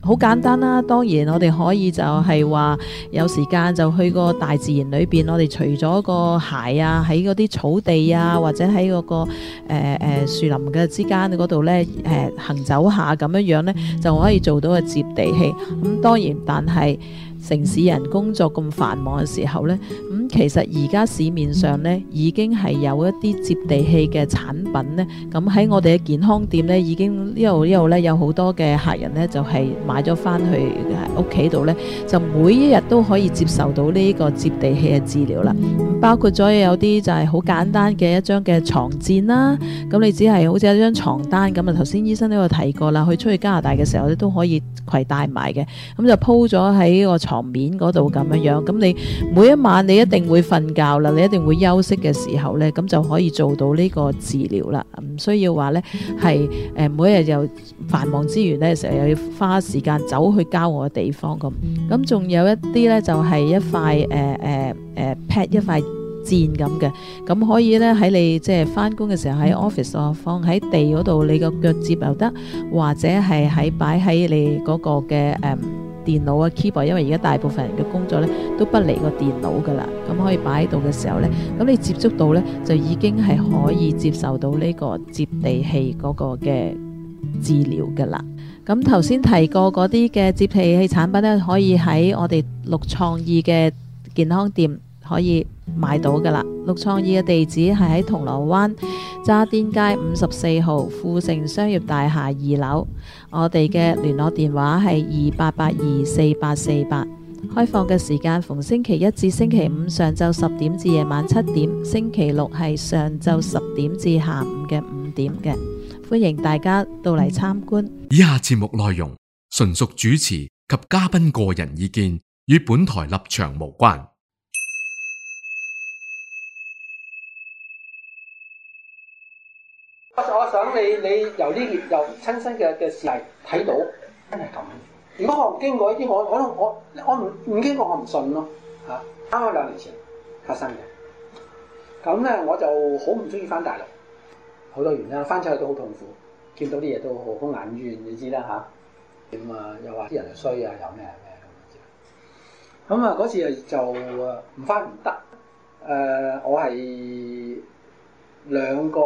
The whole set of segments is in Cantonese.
好簡單啦，當然我哋可以就係話有時間就去個大自然裏邊，我哋除咗個鞋啊，喺嗰啲草地啊，或者喺嗰個樹林嘅之間嗰度呢，行走下咁樣呢，就可以做到個接地氣。咁當然，但係城市人工作咁繁忙嘅時候呢，其實而家市面上呢已經係有一啲接地氣嘅產品呢。咁喺我哋嘅健康店呢，已經一路呢有好多嘅客人呢，就係買咗翻去屋企度呢，就每一日都可以接受到呢個接地氣嘅治療啦。包括咗有啲就係好簡單嘅一張嘅床墊啦，咁你只係好似一張床單咁啊。頭先醫生都有提過啦，去出去加拿大嘅時候咧都可以攜帶埋嘅，咁就鋪咗喺個床面嗰度咁樣，咁你每一晚你一定會瞓覺啦，你一定會休息嘅時候呢，咁就可以做到呢個治療啦，唔需要話呢係每一日又繁忙之餘呢，成日又要花時間走去郊外嘅地方咁仲有一啲呢，就係一塊pad 一塊墊咁嘅，咁可以咧喺你即係翻工嘅時候喺 office 啊，放喺地嗰度，你個腳接又得，或者係擺喺你嗰個嘅電腦啊 keyboard， 因為而家大部分人嘅工作咧都不離個電腦噶啦，咁可以擺喺度嘅時候咧，咁你接觸到咧就已經係可以接受到呢個接地氣嗰個嘅治療噶啦。咁頭先提過嗰啲嘅接地氣產品咧，可以喺我哋綠創意嘅健康店可以買到噶啦。綠創意嘅地址係喺銅鑼灣渣甸街54號富盛商業大廈2樓，我哋嘅聯絡電話係28824848，開放嘅時間逢星期一至星期五上晝10點至夜晚7點，星期六係上晝10點至下午嘅5點嘅，歡迎大家到嚟參觀。 以下節目內容純屬主持及嘉賓個人意見，與本台立場無關。 我想你由親身嘅事例睇到真係咁。如果我唔經過呢啲，我唔經過我唔信咯嚇。啱啱2年前發生嘅，咁咧我就好唔中意翻大陸，好多原因。翻出去都好痛苦，見到啲嘢都好眼冤，你知啦嚇。咁啊又話啲人係衰啊，又咩咁。咁啊嗰次就唔翻唔得。我係2個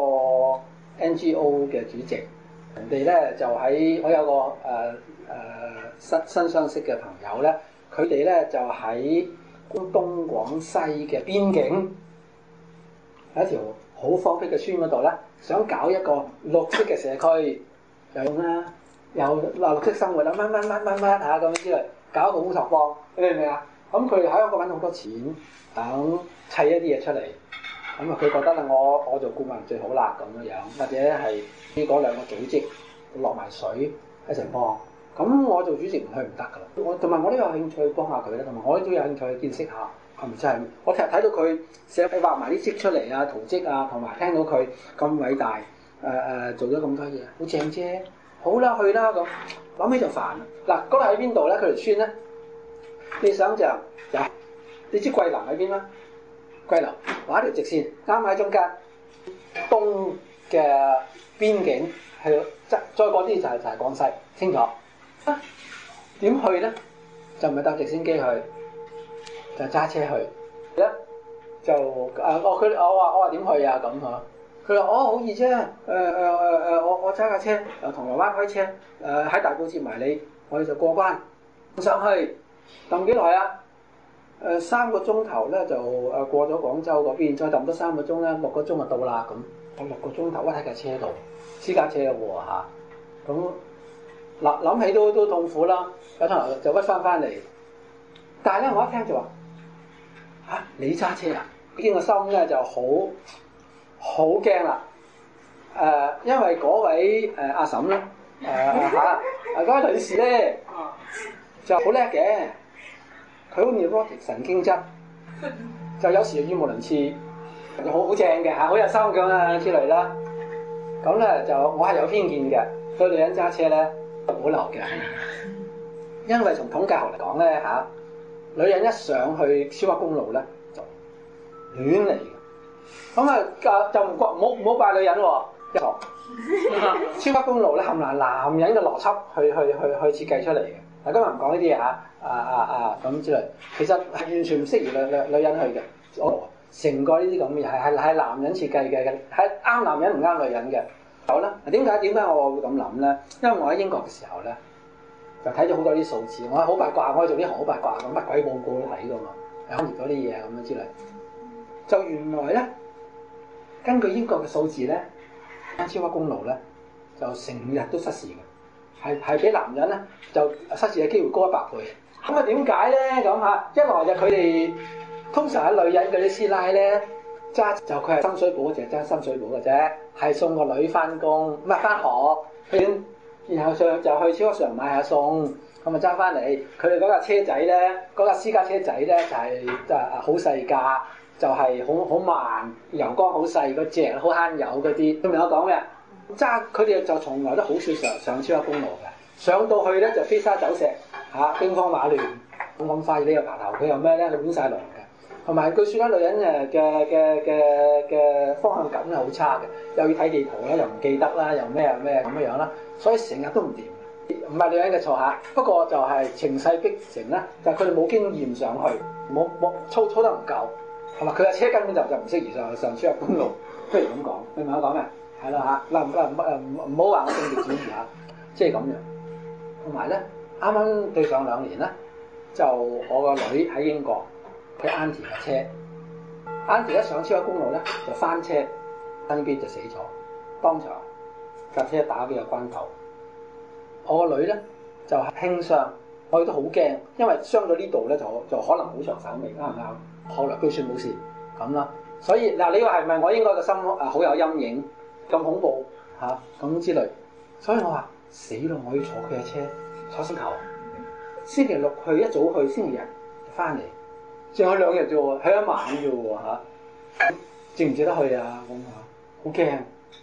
NGO 嘅主席，人哋咧就喺我有個新相識嘅朋友咧，佢哋咧就喺東廣西嘅邊境，喺一條好荒僻嘅村嗰度咧，想搞一個綠色嘅社區，有綠色生活啦，乜嚇咁之類，搞一個烏托邦，你明唔明啊？咁佢哋喺香港揾好多錢，等砌一啲嘢出嚟。咁啊，佢覺得咧，我做顧問最好啦，咁樣，或者係呢嗰2個組織落埋水一齊幫。咁我做主席唔去唔得噶啦。同埋我都有興趣幫下佢咧，同埋我都有興趣去見識下係咪真係。我睇到佢畫埋啲跡出嚟啊，圖跡啊，同埋聽到佢咁偉大，做咗咁多嘢，好正啫。好啦，去啦咁，諗起就煩。嗱，嗰度喺邊度咧？佢條村咧，你想象你知桂林喺邊啦？桂林畫一條直線，啱喺中間，東嘅邊境係再過啲就係廣西，清楚？點去咧？就唔係搭直升機去，就揸車去。咧就我話點去啊咁嚇？佢話好易啫，我揸架車由銅鑼灣開車，喺大埔接埋你，我哋就過關上去，等幾耐啊？3個鐘頭咧就過咗廣州嗰邊，再揼多3個鐘咧，6個鐘就到啦咁。我6個鐘頭屈喺架車度，私家車喎嚇。咁諗起都痛苦啦，有頭就屈翻嚟。但係咧，我一聽就話你揸車啊？見個心咧就好驚啦。因為嗰位阿嬸咧嗰位女士咧就好叻嘅。佢好 neurotic 神經質，就有時語無倫次，就好正嘅嚇，好有心咁啊之類啦。咁咧就我係有偏見嘅，對女人揸車咧好流嘅，因為從統計學嚟講咧女人一上去超級公路咧就亂嚟嘅。咁就唔好怪女人喎， 一個超級公路咧，冚唪唥男人嘅邏輯去設計出嚟嘅。嗱，今日唔講呢啲嘢嚇，咁之類，其實係完全唔適宜女人去嘅。我成個呢啲咁嘅嘢係男人設計嘅，係啱男人唔啱女人嘅。好啦，點解我會咁諗咧？因為我喺英國嘅時候咧，就睇咗好多啲數字，我係好八卦，我係做啲好八卦咁，乜鬼報告都睇噶嘛，講完嗰啲嘢咁樣之類。就原來咧，根據英國嘅數字咧，超級公路咧就成日都失事嘅，係比男人咧就失事嘅機會高100倍。咁啊點解咧？咁嚇，一來就佢哋通常喺女人嗰啲師奶咧揸就佢係深水埗，淨係揸深水埗嘅啫，係送個女翻工，唔係翻學，然後上就去超級市場買下餸，咁啊揸翻嚟。佢哋嗰架車仔咧，嗰架私家車仔咧就係好細架。就係好慢，油缸好細嗰隻，好慳油嗰啲。你明我講咩？佢哋就從來都好少上超級公路嘅，上到去咧就飛沙走石嚇，兵荒馬亂咁快。呢個爬頭佢又咩咧？佢亂晒龍嘅，同埋據說咧女人嘅方向感係好差嘅，又要睇地圖啦，又唔記得啦，又咩咁樣啦，所以成日都唔掂。唔係女人嘅錯嚇，不過就係情勢逼成啦，就係佢哋冇經驗上去，冇操得唔夠。係嘛？佢架車根本就唔適宜上超級公路，不如咁講，你明我講咩？係啦嚇，唔好話我性別主義嚇，即係咁樣。同埋咧，啱啱對上2年咧，就我個女喺英國，佢 Auntie 架車，Auntie 一上超級公路咧就翻車，身邊就死咗，當場架車打幾個關頭。我個女咧就係輕傷，我哋都好驚，因為傷咗呢度咧就可能好長手尾，啱唔啱？後來據說冇事咁啦，所以嗱，你話係咪我應該個心好有陰影，咁恐怖嚇咁之類？所以我話死咯，我要坐佢嘅車，坐星球。星期六去，一早去，星期日翻嚟，仲有2日啫喎，去一晚啫喎嚇，值唔值得去啊？咁嚇，好驚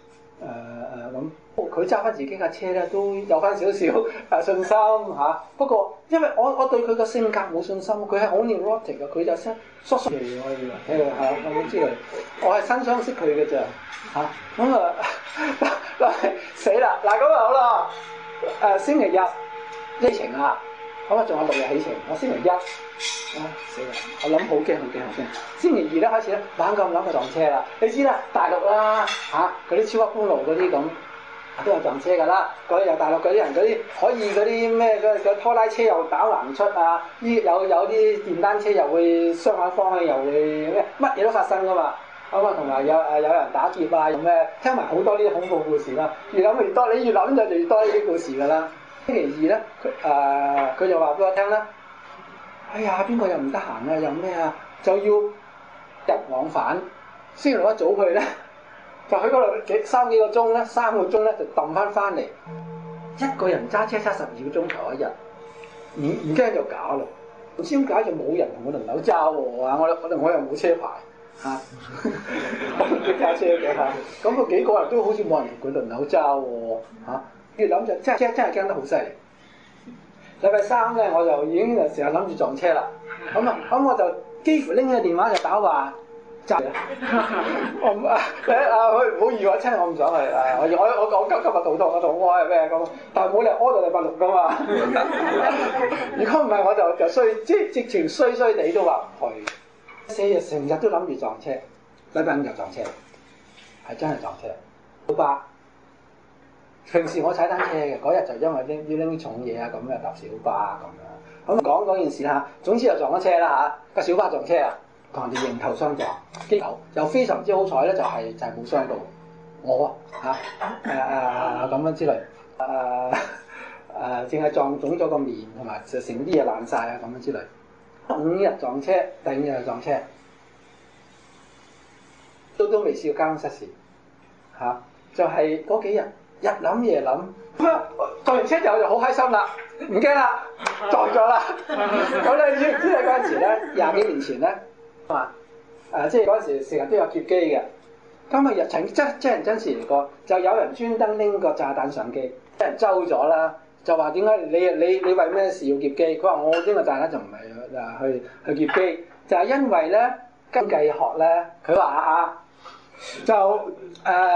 咁。佢揸翻自己架車咧，都有翻少少信心嚇。不過因為我對佢個性格冇信心，佢係好 neurotic 嘅，佢就識縮嚟我以為咁之類。我係新相識佢嘅咋嚇，咁死啦！嗱咁好啦，星期日呢程啊，咁啊仲有6日起程，我星期一死啦！我諗好驚。星期2咧開始咧，猛咁撞車啦。你知啦，大陸啦嚇，嗰啲超級公路嗰啲咁。都有撞車㗎啦，嗰啲又大陸嗰啲人嗰啲可以嗰啲咩嗰拖拉車又打橫出啊，有啲電單車又會雙反方向又會咩，乜嘢都發生㗎嘛。咁啊同埋有人打劫啊，又咩聽埋好多呢啲恐怖故事啦。越諗越多，你越諗就越多呢啲故事㗎啦。星期2咧，佢就話俾我聽啦，哎呀邊個又唔得閒啊，又咩啊，就要日往返。星期6一早去咧。就去嗰度3幾個鐘咧，3個鐘咧就揼翻嚟，一個人揸車揸12個鐘頭一日，唔驚就假咯。唔知點解就冇人同我輪流揸喎，我又冇車牌嚇，我揸車嘅嚇，咁佢幾個人都好似冇人同佢輪流揸喎嚇，越諗就真係驚得好犀利。禮拜3咧我就已經成日諗住撞車啦，咁我就幾乎拎起電話就打話。揸我唔佢唔好意我真係我唔想去我今日肚痛，我肚屙係咩咁？但係冇理由屙到禮拜6㗎嘛。如果唔係我就衰，即係直情衰地都話唔去。4日成日都諗住撞車，禮拜5就撞車，係真係撞車。小巴平時我踩單車嘅，嗰日就因為要拎啲重嘢啊，咁啊搭小巴咁樣。咁講嗰件事嚇，總之就撞咗車啦嚇，個小巴撞車啊！同人哋迎頭相撞，機頭又非常之好彩咧，就係冇傷到我咁樣之類，淨係撞腫咗個面，同埋就成啲嘢爛晒啊咁樣之類。5日撞車，第5日又撞車，都未試過交通失事嚇，就係嗰幾日日諗夜諗，撞完車之後就好開心啦，唔驚啦，撞咗啦。咁你知唔知嗰陣時咧，20幾年前咧？即係嗰陣時成日都有劫機嘅，咁啊日曾真事嚟過，就有人專登拎個炸彈上機，俾人周咗啦，就話點解你為咩事要劫機？佢話我拎個炸彈就唔係去劫機，就係因為咧經濟學咧，佢話就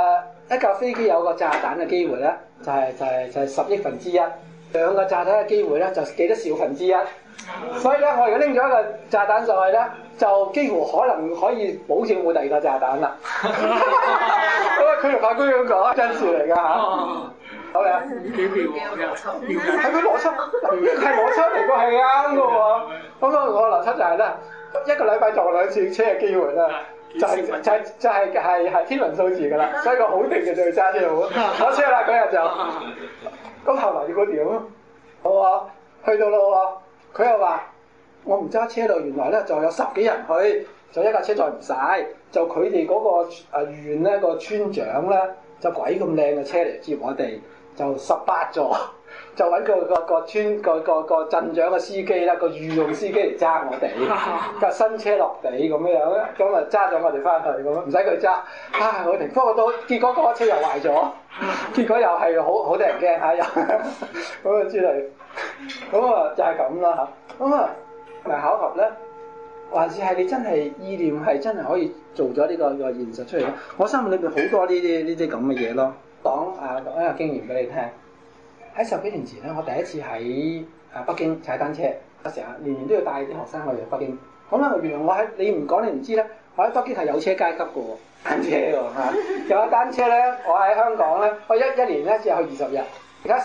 一架飛機有個炸彈嘅機會咧，就係10億分之一；兩個炸彈嘅機會咧，就幾多兆分之一。所以咧，我如果拎咗一個炸彈上去咧，就幾乎可能可以保證冇第二個炸彈啦。咁啊，佢同法官咁講，真事嚟㗎嚇。好嘅， 幾妙啊！ 係佢邏輯，係邏輯嚟個係啱嘅喎。咁啊，我邏輯就係咧，一個禮拜撞2次車嘅機會咧，就係天文數字㗎啦。所以我好定嘅就去揸車路，攞車啦嗰日就。咁後來要嗰點啊？好啊，去到啦喎，佢又話我唔揸車路，原來咧就有10幾人去，就一架車載唔晒，就佢哋嗰個縣咧個村長咧就鬼咁靚嘅車嚟接我哋。就18座，就揾個村個鎮長嘅司機啦，個御用司機嚟揸我哋，架新車落地咁樣咧，咁啊揸咗我哋翻去咁樣，唔使佢揸，好停。不過到結果嗰個車又壞咗，結果又係好得人驚嚇，又咁啊之類，咁啊就係咁啦嚇。咁啊係咪巧合咧？還是係你真係意念係真係可以做咗呢個現實出嚟咧？我心裏邊好多呢啲咁嘅嘢咯。講一個經驗俾你聽。喺10幾年前咧，我第一次喺北京踩單車，成日年年都要帶啲學生去北京。咁咧，原來我喺你唔講你唔知咧，我喺北京係有車階級嘅喎，單車喎嚇。有單車咧，我喺香港咧，我一年咧只係去20日，而家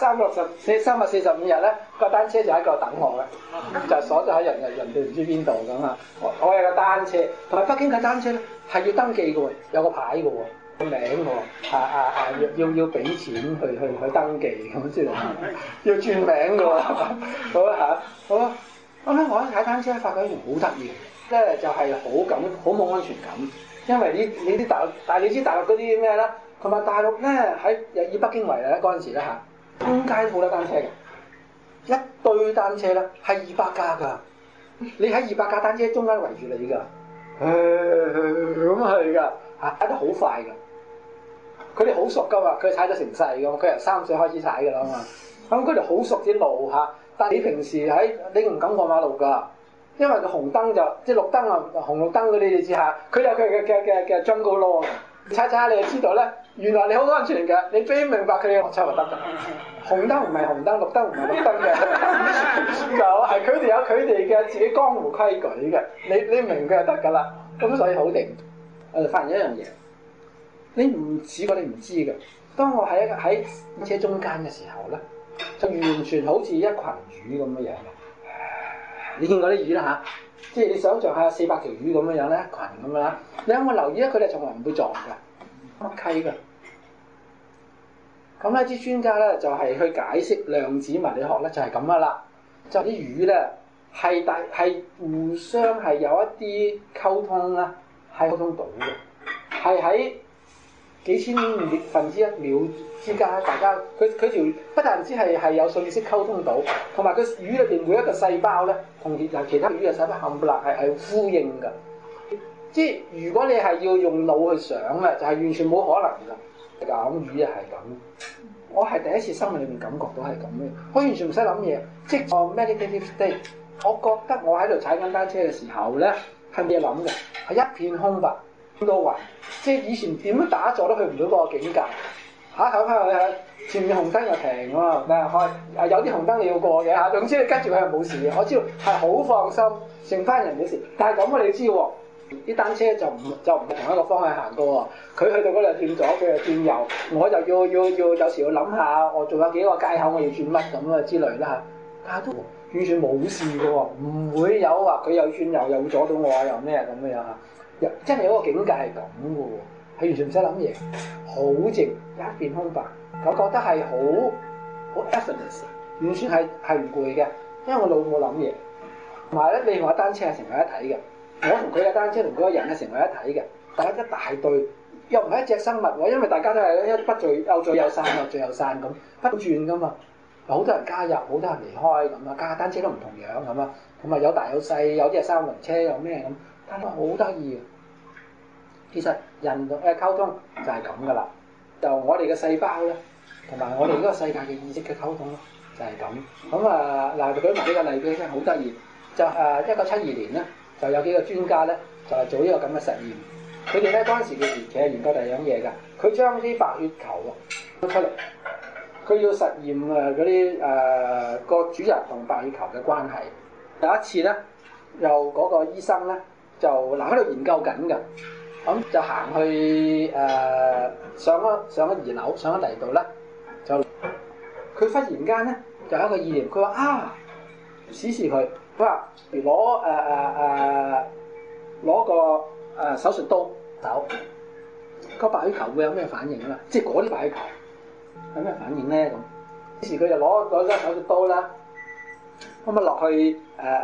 345日咧，個單車就喺度等我嘅，就鎖咗喺人哋唔知邊度咁啊。我有個單車，同埋北京嘅單車咧係要登記嘅喎，有個牌嘅喎。個名喎，要俾錢去登記咁之類，要轉名嘅喎，好啊嚇，好啊。咁咧，我喺踩單車發覺一樣好得意嘅，即係就係好冇安全感，因為你啲大陸，但係你知大陸嗰啲咩啦，同埋大陸咧喺以北京為例咧嗰陣時咧嚇，中間好多單車嘅，一堆單車咧係200架㗎，你喺200架單車中間圍住你㗎，咁係㗎嚇，踩得好快㗎。佢哋好熟㗎嘛，佢踩咗成世㗎嘛，佢由3歲開始踩㗎啦嘛。咁佢哋好熟啲路嚇，但你平時你唔敢過馬路㗎，因為個紅燈即係綠燈啊，紅綠燈嗰啲你知下，佢有佢嘅 jungle law。踩踩下你就知道咧，原來你好安全㗎，你非明白佢嘅邏輯就得㗎。紅燈唔係紅燈，綠燈唔係綠燈嘅，就係佢哋有佢哋嘅自己江湖規矩嘅，你明佢就得㗎啦。咁所以好定，我就發現一樣嘢。你唔試過你唔知㗎。當我喺車中間嘅時候咧，就完全好似一群魚咁樣。你見過啲魚啦嚇，即係你想象下400條魚咁樣咧，一群咁樣啦。你有冇留意咧？佢哋從來唔會撞㗎，默契㗎。咁呢啲專家咧就係去解釋量子物理學咧，就係咁啦。就啲魚咧係互相係有一啲溝通啦，係溝通到嘅，係喺幾千分之一秒之間，大家佢條不但止係有信息溝通到，同埋佢魚裏邊每一個細胞咧，同其他魚嘅細胞冚唪唥係呼應㗎。即係如果你係要用腦去想咧，就係完全冇可能㗎。咁魚又係咁，我係第一次生命裏面感覺到係咁嘅，我完全唔使諗嘢，即係 meditative state。我覺得我喺度踩緊單車嘅時候咧，係冇嘢諗嘅，係一片空白。到暈，即係以前點樣打坐都去唔到嗰個境界。下頭翻去前面紅燈又停喎，但係有啲紅燈你要過嘅嚇。總之你跟住佢係冇事嘅，我知道係好放心，成班人冇事。但係咁你知喎，啲單車就唔係同一個方向行嘅喎。佢去到嗰度轉左，佢就轉右，我就要有時要諗下，我仲有幾個街口我要轉乜咁啊之類啦嚇。但係都完全冇事嘅喎，唔會有話佢又轉右又會阻到我啊，又咩咁樣嚇。真係有個境界係咁嘅喎，係完全唔使諗嘢，好靜，一片空白。我覺得係好 effortless， 完全係唔攰嘅，因為我腦冇諗嘢。同埋咧，你同我單車係成為一體嘅，我同佢嘅單車同佢個人係成為一體嘅，大家一大隊，又唔係一隻生物喎，因為大家都係一不聚又聚又散，又聚又散咁，不轉噶嘛。好多人加入，好多人離開咁啊，架單車都唔同樣咁啊，咁啊有大有細，有啲係三輪車，有咩咁。但係好得意啊！其實人同嘅溝通就係咁噶啦，就我哋嘅細胞咧，同埋我哋嗰個世界嘅意識嘅溝通咯，就係咁。咁嗱，舉埋呢個例子真係好得意。就1972年咧，就有幾個專家咧，就係做呢個咁嘅實驗。 佢哋咧嗰陣時其實研究第二樣嘢㗎，佢將啲白血球啊出嚟，佢要實驗嗰啲個主人同白血球嘅關係。有一次咧，又嗰個醫生咧就喺度研究緊㗎，咁就行去上咗二樓，上咗第二度咧，就佢忽然間咧就有一個意念，佢話試試佢，佢話如攞個手術刀手個白血球會有咩反應啦？即係嗰啲白血球有咩反應咧？咁於是佢就攞隻手術刀啦，咁啊落去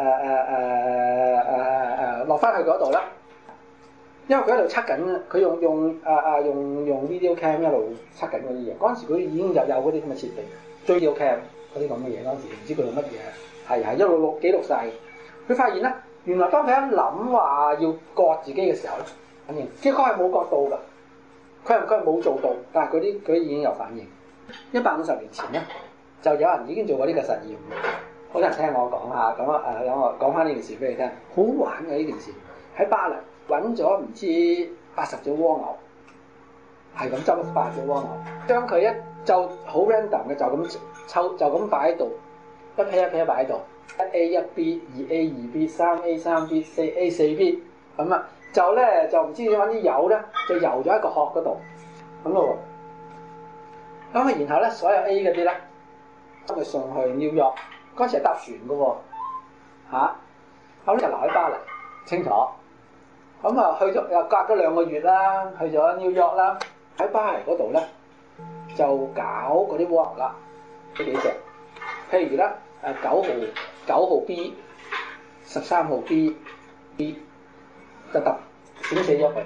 落翻去嗰度啦。因為佢喺度測緊，佢用 video cam 一路測緊嗰啲嘢。嗰陣時佢已經有嗰啲咁嘅設備，追 video cam 嗰啲咁嘅嘢。嗰陣時唔知佢用乜嘢，係一路記錄晒。佢發現咧，原來當佢一諗話要割自己嘅時候咧，反應即係佢係冇割到㗎，佢係冇做到，但係佢已經有反應。150年前咧，就有人已經做過呢個實驗，好多人聽我講下，咁等我講翻呢件事俾你聽，好玩嘅呢件事喺巴黎。揾咗唔知80隻蝸牛，係咁執80隻蝸牛，將佢就好 random 嘅，就咁抽，就咁擺喺度，一批擺喺度，1A 1B 2A 2B 3A 3B 4A 4B 咁啊，就唔知點揾啲油咧，就油咗一個殼嗰度，咁咯喎，咁啊然後咧所有 A 嗰啲咧，將佢送去紐約，嗰陣時係搭船嘅喎，後咧就留喺巴黎，清楚。咁啊，去咗又隔咗2個月啦，去咗紐約啦，喺巴黎嗰度咧就搞嗰啲蝸牛啦，呢幾隻，譬如咧9號 B、13號 B 就揼整死咗佢，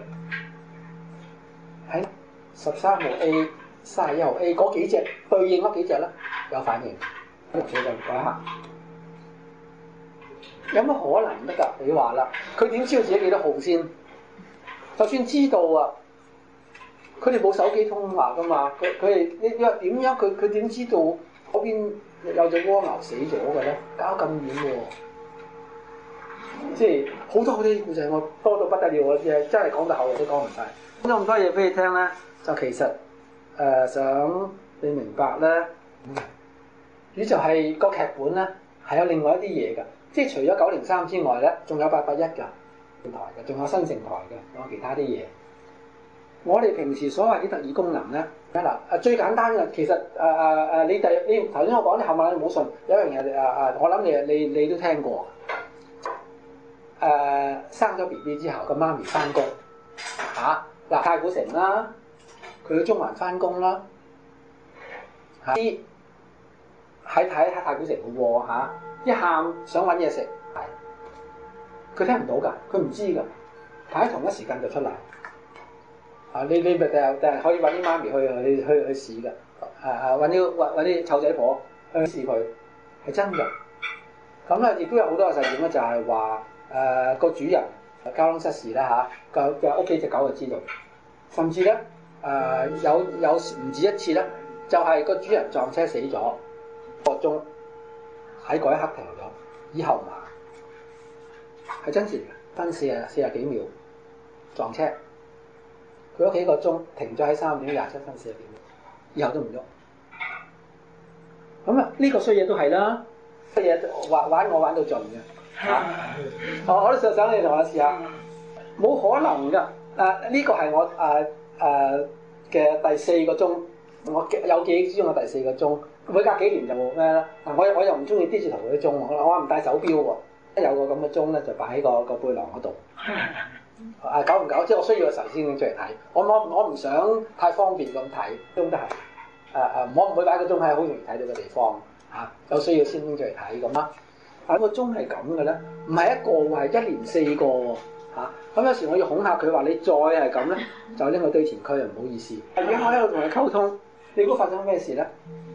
喺13號 A、31號 A 嗰幾隻對應嗰幾隻咧有反應，喺度寫緊嗰一刻。有乜可能得㗎？你話啦，佢點知道自己幾多號先？就算知道啊，佢哋冇手機通話㗎嘛。佢哋你話點樣？佢點知道嗰邊有隻蝸牛死咗嘅咧？搞咁遠喎，即係好多啲故事，我多到不得了啊！真係講到後嚟都講唔晒。講咗咁多嘢俾你聽咧，就其實想你明白咧，你就係個劇本咧係有另外一啲嘢㗎。即係除咗903之外咧，仲有881㗎電台嘅，仲有新城台嘅，仲有其他啲嘢。我哋平時所謂啲特異功能咧，最簡單嘅其實你頭先我講啲冚唪唥你唔好信，有樣嘢我諗你都聽過。生咗 BB 之後，個媽咪翻工太古城啦，佢去中環翻工啦，啲喺太古城嘅喎一喊想揾嘢食，佢聽唔到㗎，佢唔知㗎，但喺同一時間就出嚟。你咪第日可以揾啲媽咪去試㗎，揾啲湊仔婆去試佢，係真㗎。咁咧亦都有好多嘅實驗咧，就係話個主人交通失事啦嘅屋企隻狗就知道，甚至咧有唔止一次咧，就係個主人撞車死咗個鐘。喺嗰一刻停咗，以後係真事嘅，分40幾秒撞車，佢屋企個鐘停咗喺3點27分40幾秒，以後都唔喐。咁呢個衰嘢都係啦，衰嘢玩到盡嘅我都想你同我試下，冇可能㗎。呢個係我嘅第4個鐘，我有記憶之中嘅第4個鐘。每隔幾年就咩啦？我又唔中意 digital 嗰啲鐘，我唔戴手錶喎。有個咁嘅鐘咧，就擺喺個背囊嗰度。久唔久，即係我需要嘅時候先拎出嚟睇。我唔想太方便咁睇，鐘都係我唔會擺個鐘喺好容易睇到嘅地方有需要先拎出嚟睇咁啦。但個鐘係咁嘅咧，唔係一個喎，係1連4個喎咁有時我要恐嚇佢話你再係咁咧，就拎去堆填區啊！唔好意思。而家我喺度同佢溝通，你估發生咩事咧？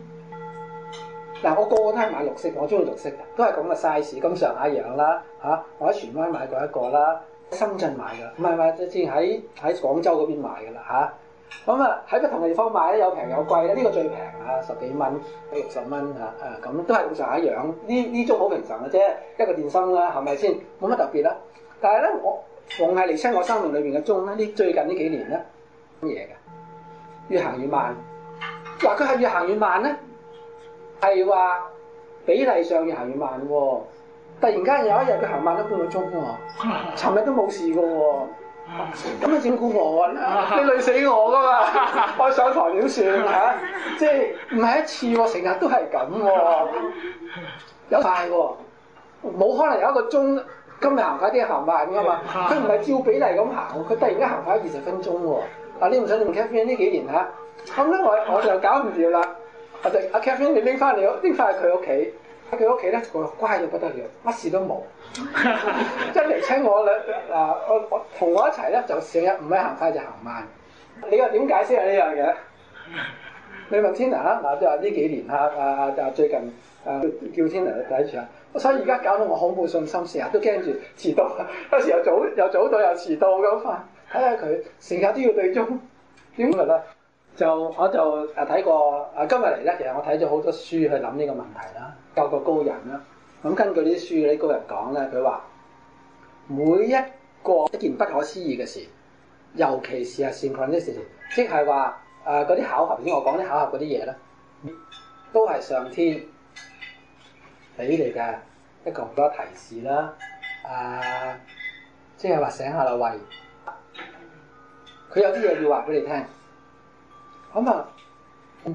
我個個都係買綠色，我中意綠色嘅，都係咁嘅 size，咁上下樣啦我喺荃灣買過一個啦，喺深圳買㗎，唔係之前喺廣州嗰邊買㗎啦喺不同嘅地方買咧，有平有貴咧，呢個最平10幾蚊，60蚊咁都係咁上下樣。呢種好平常嘅啫，一個電芯啦，係咪先？冇乜特別啦。但係咧， 逢係嚟親我生命裏邊嘅鐘咧，最近呢幾年咧嘢嘅，越行越慢。話佢係越行越慢咧，係話比例上越行越慢喎。突然間有一日佢行慢咗半個鐘喎，尋日都冇事嘅喎。咁你整蠱我啊！你累死我噶嘛！我上堂點算嚇？即係唔係一次喎，成日都係咁喎，有快喎，冇可能有一個鐘今日行快啲行慢噶嘛？佢唔係照比例咁行，佢突然間行快20分鐘喎。你唔想用 Catherine 呢幾年嚇？咁咧我就搞唔掂啦。阿 Catherine 你拎翻去佢屋企。喺佢屋企咧，佢乖到不得了，乜事都冇。一嚟親我咧，我同我一齊咧，就成日唔係行快就行慢。你又點解釋啊呢樣嘢？你問 Tina 啦，嗱，即係話呢幾年就最近叫 Tina 睇住啊。所以而家搞到我好冇信心，成日都驚住遲到，有時又早到又遲到咁啊！睇下佢成日都要對鐘，點㗎啦？我就睇過今日嚟咧，其實我睇咗好多書去諗呢個問題啦，教個高人啦。咁根據呢啲書嗰啲高人講咧，佢話每一件不可思議嘅事，尤其是係 synchronicity，即係話嗰啲巧合，頭先我講啲巧合嗰啲嘢咧，都係上天俾你嘅一個好多提示啦。即係話醒下啦喂，佢有啲嘢要話俾你聽。咁頭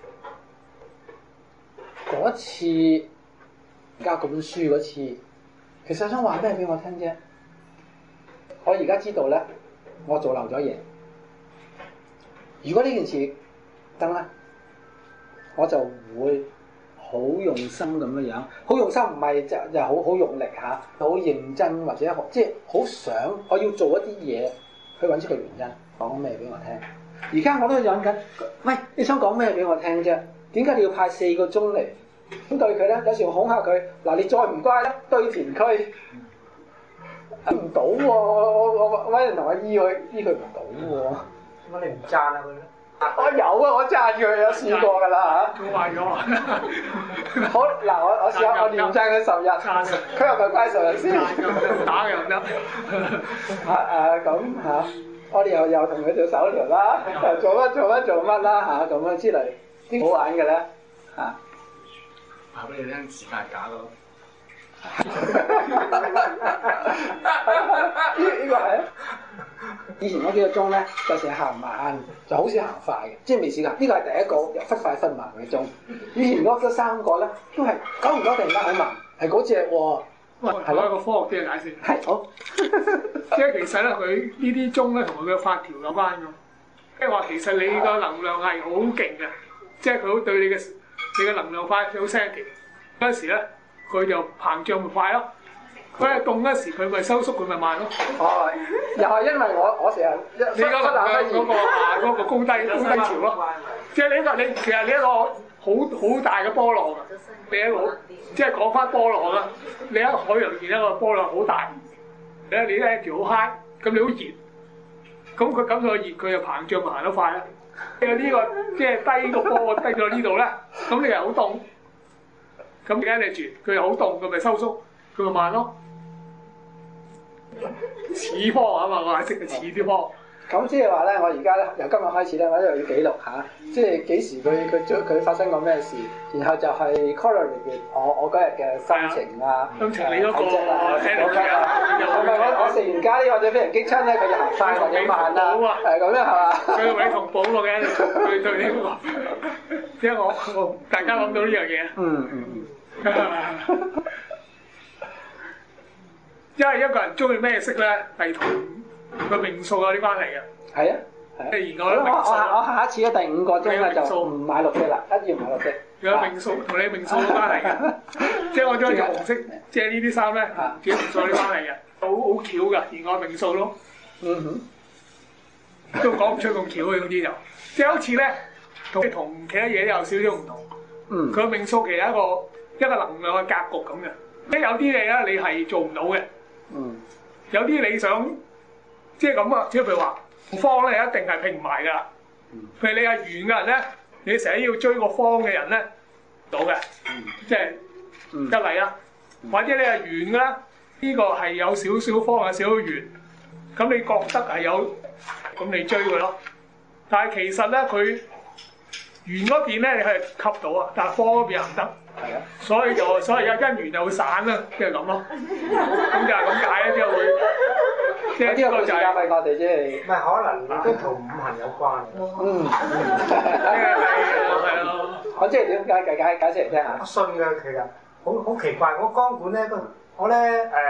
嗰次教嗰本書嗰次，其實想話咩俾我聽啫？我而家知道咧，我做漏咗嘢。如果呢件事得咧，我就會好用心咁樣樣，好用心唔係就好用力嚇，好認真或者即係好想我要做一啲嘢去揾出個原因，講咩俾我聽。而家我都諗緊，喂，你想講咩俾我聽啫？點解你要派4個鐘嚟咁對佢咧？有時我恐嚇佢，嗱，你再唔乖咧，堆填區唔到喎，我揾人同我醫佢唔到喎。 乜你唔讚啊佢咧？ 我有啊，我讚佢有試過㗎啦嚇。 都壞咗啊！ 好嗱，我試下我連讚佢10日，佢又咪乖10日先？ 打又唔得。 咁嚇。我哋又同佢做手療啦，又做乜啦嚇，咁樣之類，啲好玩嘅咧嚇。 話俾你聽，時間係假咯。 呢個係以前嗰幾個鐘咧，就成日行慢，就好少行快嘅，即係未試過。呢個係第一個忽快忽慢嘅鐘。以前嗰3個咧，都係久唔久突然間好慢，係嗰隻喎。 喂，係咯，一個科學啲嘅解釋。 係好。 即係其實咧，佢呢啲鐘咧同佢嘅發條有關㗎。即係話其實你個能量係好勁嘅，即係佢好對你嘅能量快好 sensitive。嗰陣時咧，佢就膨脹咪快咯。佢係凍嗰時，佢咪收縮，佢咪慢咯。 哦，又係因為我成日你嗰個高低潮咯。即係你其實你一個好大嘅波浪啊！你一個即係講翻波浪啦，你喺海洋入邊一個波浪好大，你咧條好 high，咁你好熱，咁佢感受到熱，佢就膨脹行得快啦。呢個即係低個波低咗呢度咧，咁你又好凍，咁而家你住佢又好凍，佢咪收縮，佢咪慢咯。似波啊嘛，我係識嘅似啲波。 咁即係話咧，我而家咧由今日開始咧，我一路要記錄下，即係幾時佢發生過咩事，然後就係 correlate 我嗰日嘅心情啊， 心情你嗰個我食完咖喱或者俾人激親咧，佢就行快或者慢啦，咁樣係嘛？ 佢同你同步喎嘅，佢對你嗰個，即係我大家諗到呢樣嘢。因為一個人中意咩色咧，係同個命數有啲關係嘅。係啊，即係研究啲命數。我下一次咧第5個鐘咧就唔買綠色啦，一定要買綠色。有命數同你命數有關係嘅，即係我中意紅色，即係呢啲衫咧，同命數有啲關係嘅，好巧㗎，研究命數咯。都講唔出咁巧嘅，總之就即係好似咧，同其他嘢有少少唔同。佢個命數其實一個能量嘅格局咁嘅，即係有啲嘢咧你係做唔到嘅。有啲你想即係咁啊，即係譬如話方咧一定係拼唔埋㗎啦。譬如你係圓嘅人咧，你成日要追個方嘅人咧，到嘅，即係一例啦。或者你係圓嘅啦，呢個係有少少方有少少圓， 咁你覺得係有，咁你追佢咯。但係其實咧，佢圓嗰邊咧你係吸到啊，但係方嗰邊又唔得。 係啊， 所以有姻緣就會散啦，即係咁咯。咁就係咁解咧，即係會，即係呢個故事就係教俾我哋即係唔係可能亦都同五行有關。 係咯。 我即係點解釋嚟聽下？ 我信嘅其實好奇怪，我光管咧我咧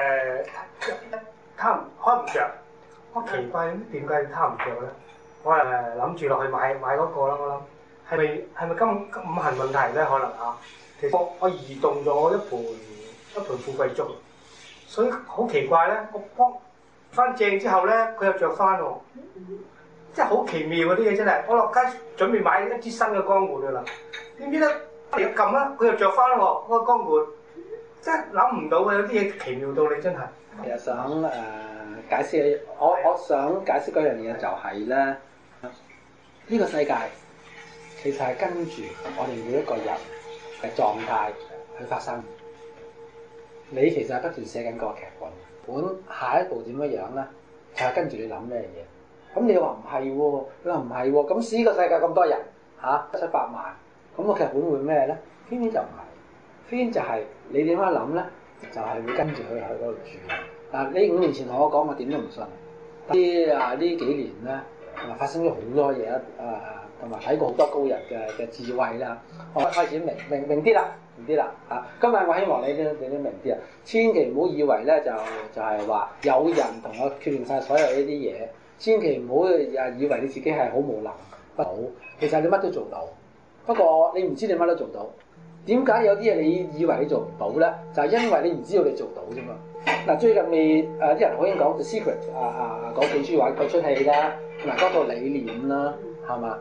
攤開唔着，我奇怪點解攤唔着咧？我諗住落去買嗰個啦，我諗係咪今五行問題咧？可能啊，其實我移動咗一盤富貴竹，所以好奇怪咧。我幫翻正之後咧，佢又着翻喎，真係好奇妙嗰啲嘢真係。我落街準備買一支新嘅光管㗎啦，點知咧一撳啦，佢又着翻喎嗰個光管，真係諗唔到嘅，有啲嘢奇妙到你真係。 其實想解釋，我想解釋嗰樣嘢就係咧，呢個世界其實係跟住我哋每一個人嘅狀態去發生。你其實係不斷寫緊個劇本，下一步點樣樣咧，就係跟住你諗咩嘢。咁你話唔係喎，你話唔係喎，咁呢個世界咁多人700萬，咁個劇本會咩咧？偏偏就唔係，偏偏就係你點樣諗咧，就係會跟住佢去嗰度住。嗱，你5年前同我講，我點都唔信。呢幾年咧，同埋發生咗好多嘢同埋睇過好多高人嘅智慧啦，我開始明啲啦，明啲啦嚇。今日我希望你都明啲啊，千祈唔好以為咧就係話有人同我決定晒所有呢啲嘢，千祈唔好以為你自己係好無能不到，其實你乜都做到，不過你唔知你乜都做到。點解有啲嘢你以為你做唔到咧？就係因為你唔知道你做到啫嘛。嗱，最近未啲人好興講 The Secret 嗰本書話佢出戲啦，同埋嗰套理念啦，係嘛？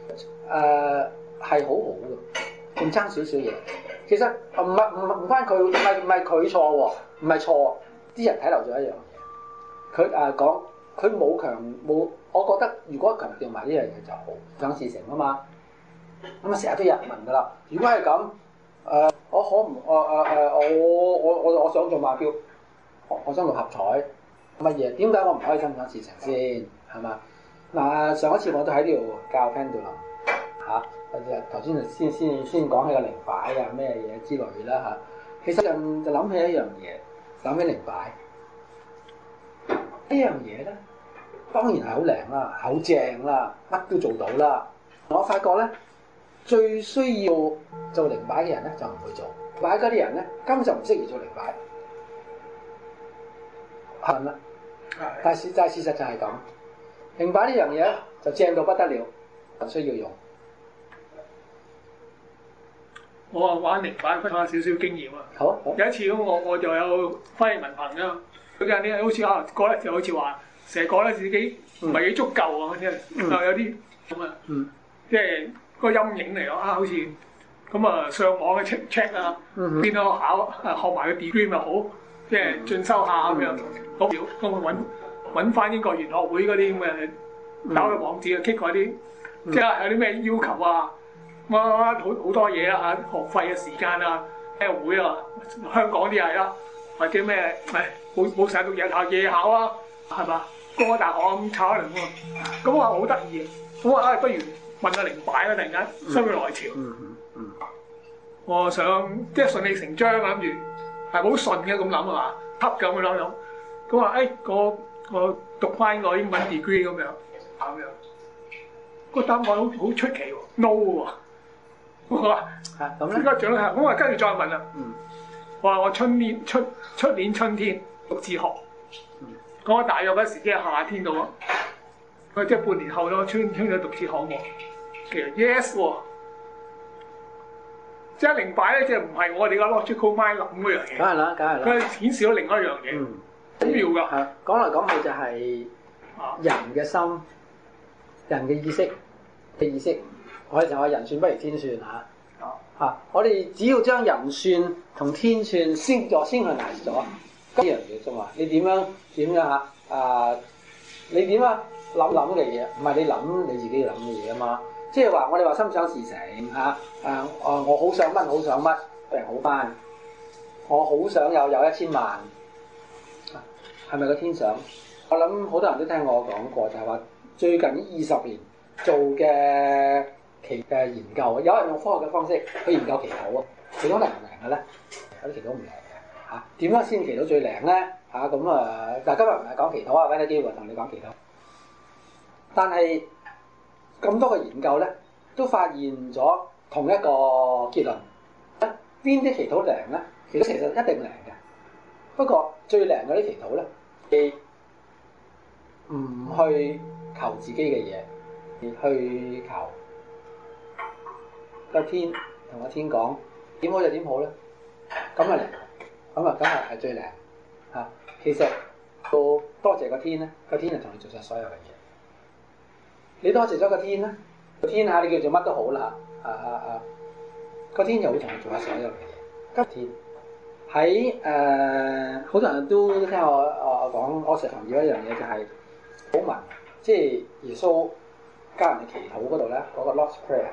係好好嘅，仲爭少少嘢。其實唔關佢，唔係佢錯喎，唔係錯，啲人睇漏咗一樣嘢。佢講佢冇，我覺得如果強調埋呢樣嘢就好，想事成啊嘛。咁啊成日都有人問㗎啦。如果係咁，我可唔我想做馬標，我想六合彩乜嘢？點解我唔可以心想事成先？係嘛？嗱，上一次我都喺呢度教 pendulum 嚇，頭先就先講起個靈擺啊咩嘢之類啦嚇。其實就諗起一樣嘢，諗起靈擺呢樣嘢咧，當然係好靈啦，好正啦，乜都做到啦。我發覺咧，最需要做靈擺嘅人咧就唔會做，擺嗰啲人咧根本就唔適宜做靈擺，係咪？但係事實就係咁，靈擺呢樣嘢就正到不得了，就需要用。 我玩靈擺分享少少經驗啊。 好， 有一次我就有翻譯文憑㗎，嗰陣啲好似覺得就好似話成日覺得自己唔係幾足夠啊，即係有啲咁啊，即係個陰影嚟咯啊，好似咁上網去 check 啊，邊度學埋個 degree 咪好，即係進修下咁樣，嗰表咁我揾翻英國玄學會嗰啲咁嘅打個網址啊 ，kick 嗰啲，即係有啲咩要求啊？好多嘢啦嚇，學費嘅時間啊，咩會啊，香港啲係啦，或者咩冇成日讀日考夜考啊，係嘛？個大學咁炒一輪喎，咁我好得意，咁我不如問下靈擺啦，突然間心血來潮，我想即係順理成章諗住係好順嘅咁諗啊嘛，吸咁諗，咁話我讀翻個英文 degree 咁樣，個答案好出奇喎 ，no 喎。我話咁咧， 而家獎勵，我話跟住再問啦。我話我出年春天讀哲學，咁我大約嗰時即係夏天度啊，即係半年後咯，春天就讀哲學喎。其實 yes 喎，即係靈擺咧，即係唔係我哋嘅 logical mind 諗嗰樣嘢。 梗係啦， 佢顯示咗另一樣嘢，好妙㗎。 係講嚟講去就係人嘅心、人嘅意識。我哋就話人算不如天算嚇，我哋只要將人算同天算先去難咗呢樣嘢啫嘛。你點樣嚇？你點樣諗嘅嘢，唔係你諗你自己諗嘅嘢啊嘛。即係話我哋話心想事成嚇，我好想乜，病好翻，我好想有1000萬，係咪個天想？ 我諗好多人都聽我講過，就係話最近呢20年做嘅研究，有人用科學嘅方式去研究祈禱啊，祈禱靈唔靈嘅咧？有啲祈禱唔靈嘅嚇，點樣先祈禱最靈咧？嚇咁啊！但今日唔係講祈禱啊，揾啲機會同你講祈禱。但係咁多嘅研究咧，都發現咗同一個結論：邊啲祈禱靈咧？其實一定靈嘅。不過最靈嗰啲祈禱咧，係唔去求自己嘅嘢，而去求個天，同個天講點好就點好咧。咁啊靈，咁啊梗係最靈嚇。其實要多謝個天咧，個天就同你做晒所有嘅嘢。你多謝咗個天咧，個天嚇你叫做乜都好啦嚇，個天就會同你做晒所有嘅嘢。今天喺好多人都聽我講，我成日強調一樣嘢就係禱文，即係耶穌教人嘅祈禱嗰度咧，嗰個 Lord's Prayer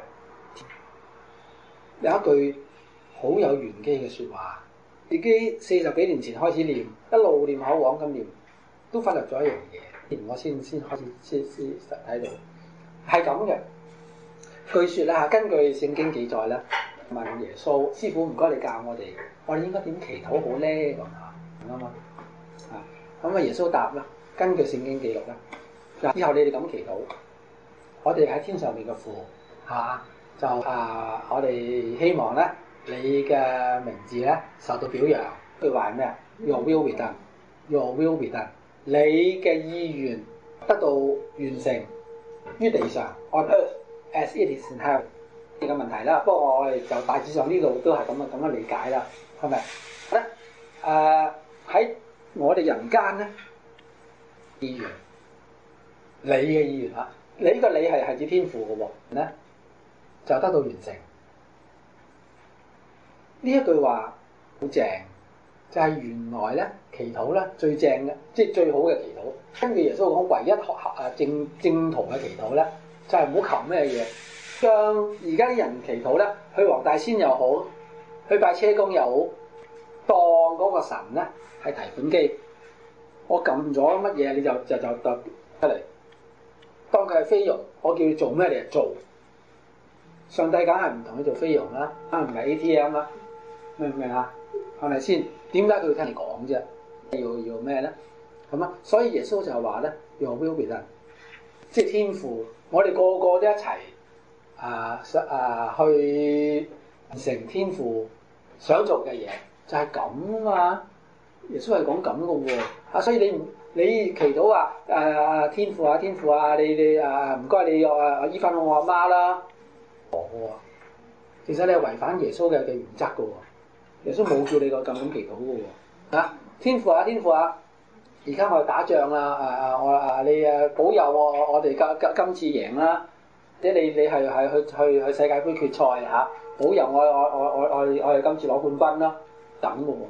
有一句好有玄機嘅説話。自己40幾年前開始念，一路念口簧咁念，都忽略咗一樣嘢。我先開始先睇到，係咁嘅。據説咧嚇，根據聖經記載咧，問耶穌：師傅唔該你教我哋應該點祈禱好咧？咁啊嘛咁啊耶穌答啦，根據聖經記錄啦，以後你哋咁祈禱，我哋喺天上面嘅父就我哋希望咧。你嘅名字咧受到表揚，佢話係咩啊 ？Your will be done. Your will be done. 你嘅意願得到完成於地上 ，on earth as it is in heaven。呢個問題啦，不過我哋就大致上呢度都係咁樣理解啦，係咪？咧喺我哋人間咧，意願，你嘅意願啊，你呢個你係指天父嘅喎，咧就得到完成。呢一句話好正，就係原來咧祈禱咧最正嘅，即係最好嘅祈禱。根據耶穌講，唯一正途嘅祈禱咧，就係唔好求咩嘢。將而家啲人祈禱咧，去黃大仙又好，去拜車公又好，當嗰個神咧係提款機，我撳咗乜嘢你就出嚟。當佢係菲傭，我叫佢做咩你就做。上帝梗係唔同你做菲傭啦，唔係 ATM 啦。明唔明啊？係咪先？點解佢要聽你講啫？要咩咧？咁啊，所以耶穌就係話咧 ，Your will be done，即係天父，我哋個個都一齊去完成天父想做嘅嘢，就係咁啊嘛。耶穌係講咁嘅喎，所以你祈禱天父啊，天父啊，你唔該你醫翻我阿媽啦，其實你係違反耶穌嘅原則嘅喎。耶穌冇叫你咁祈禱嘅喎，天父啊，天父啊，而家我哋打仗啦，你保佑我哋今次贏啦，即係你係去世界盃決賽嚇，保佑我哋今次攞冠軍啦，等嘅喎，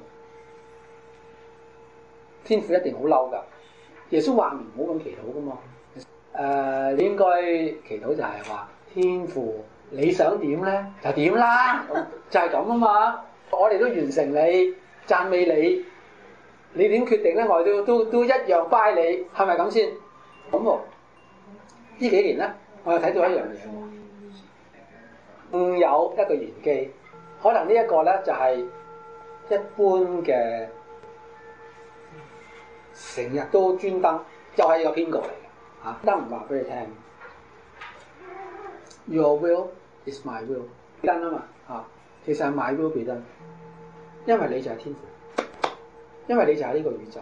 天父一定好嬲㗎，耶穌話唔好咁祈禱㗎嘛，你應該祈禱就係話天父你想點咧就點啦，就係咁啊嘛。我哋都完成你，讚美你，你點決定咧？我哋都一樣拜你，係咪咁先？咁喎，呢幾年咧，我又睇到一樣嘢喎，有一個玄機，可能呢一個咧就係一般嘅，成日都專登，就係個編告嚟嘅嚇，得唔話俾你聽。Your will is my will，記得啊嘛嚇。其實係 my will be done，因為你就係天父，因為你就係呢個宇宙，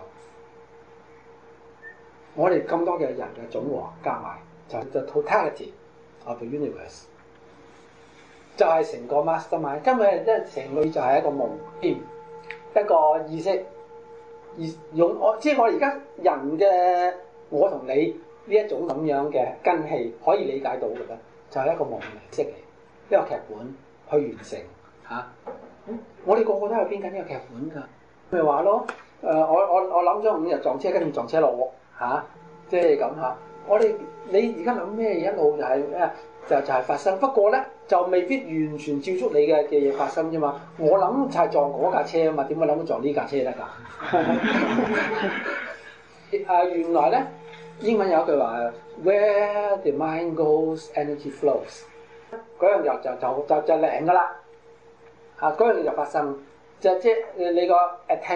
我哋咁多嘅人嘅總和加埋就係 the totality of the universe， 就係成個 mastermind。根本一成個就係一個夢，一個意識，用我即係我而家人嘅我同你呢一種咁樣嘅根氣可以理解到嘅咧，就係一個夢嚟式嚟，一個劇本去完成。我哋個個都係編緊呢個劇本㗎，咪話咯，我諗咗5日撞車，跟住撞車落即係咁嚇。你而家諗咩嘢一路就係就係發生，不過咧就未必完全照足你嘅嘢發生啫嘛。我諗就係撞嗰架車啊嘛，點解諗到撞呢架車得㗎？ 原來咧英文有一句話 ，Where the mind goes, energy flows。嗰樣就靈噶啦，嗰樣嘢就發生，即係你個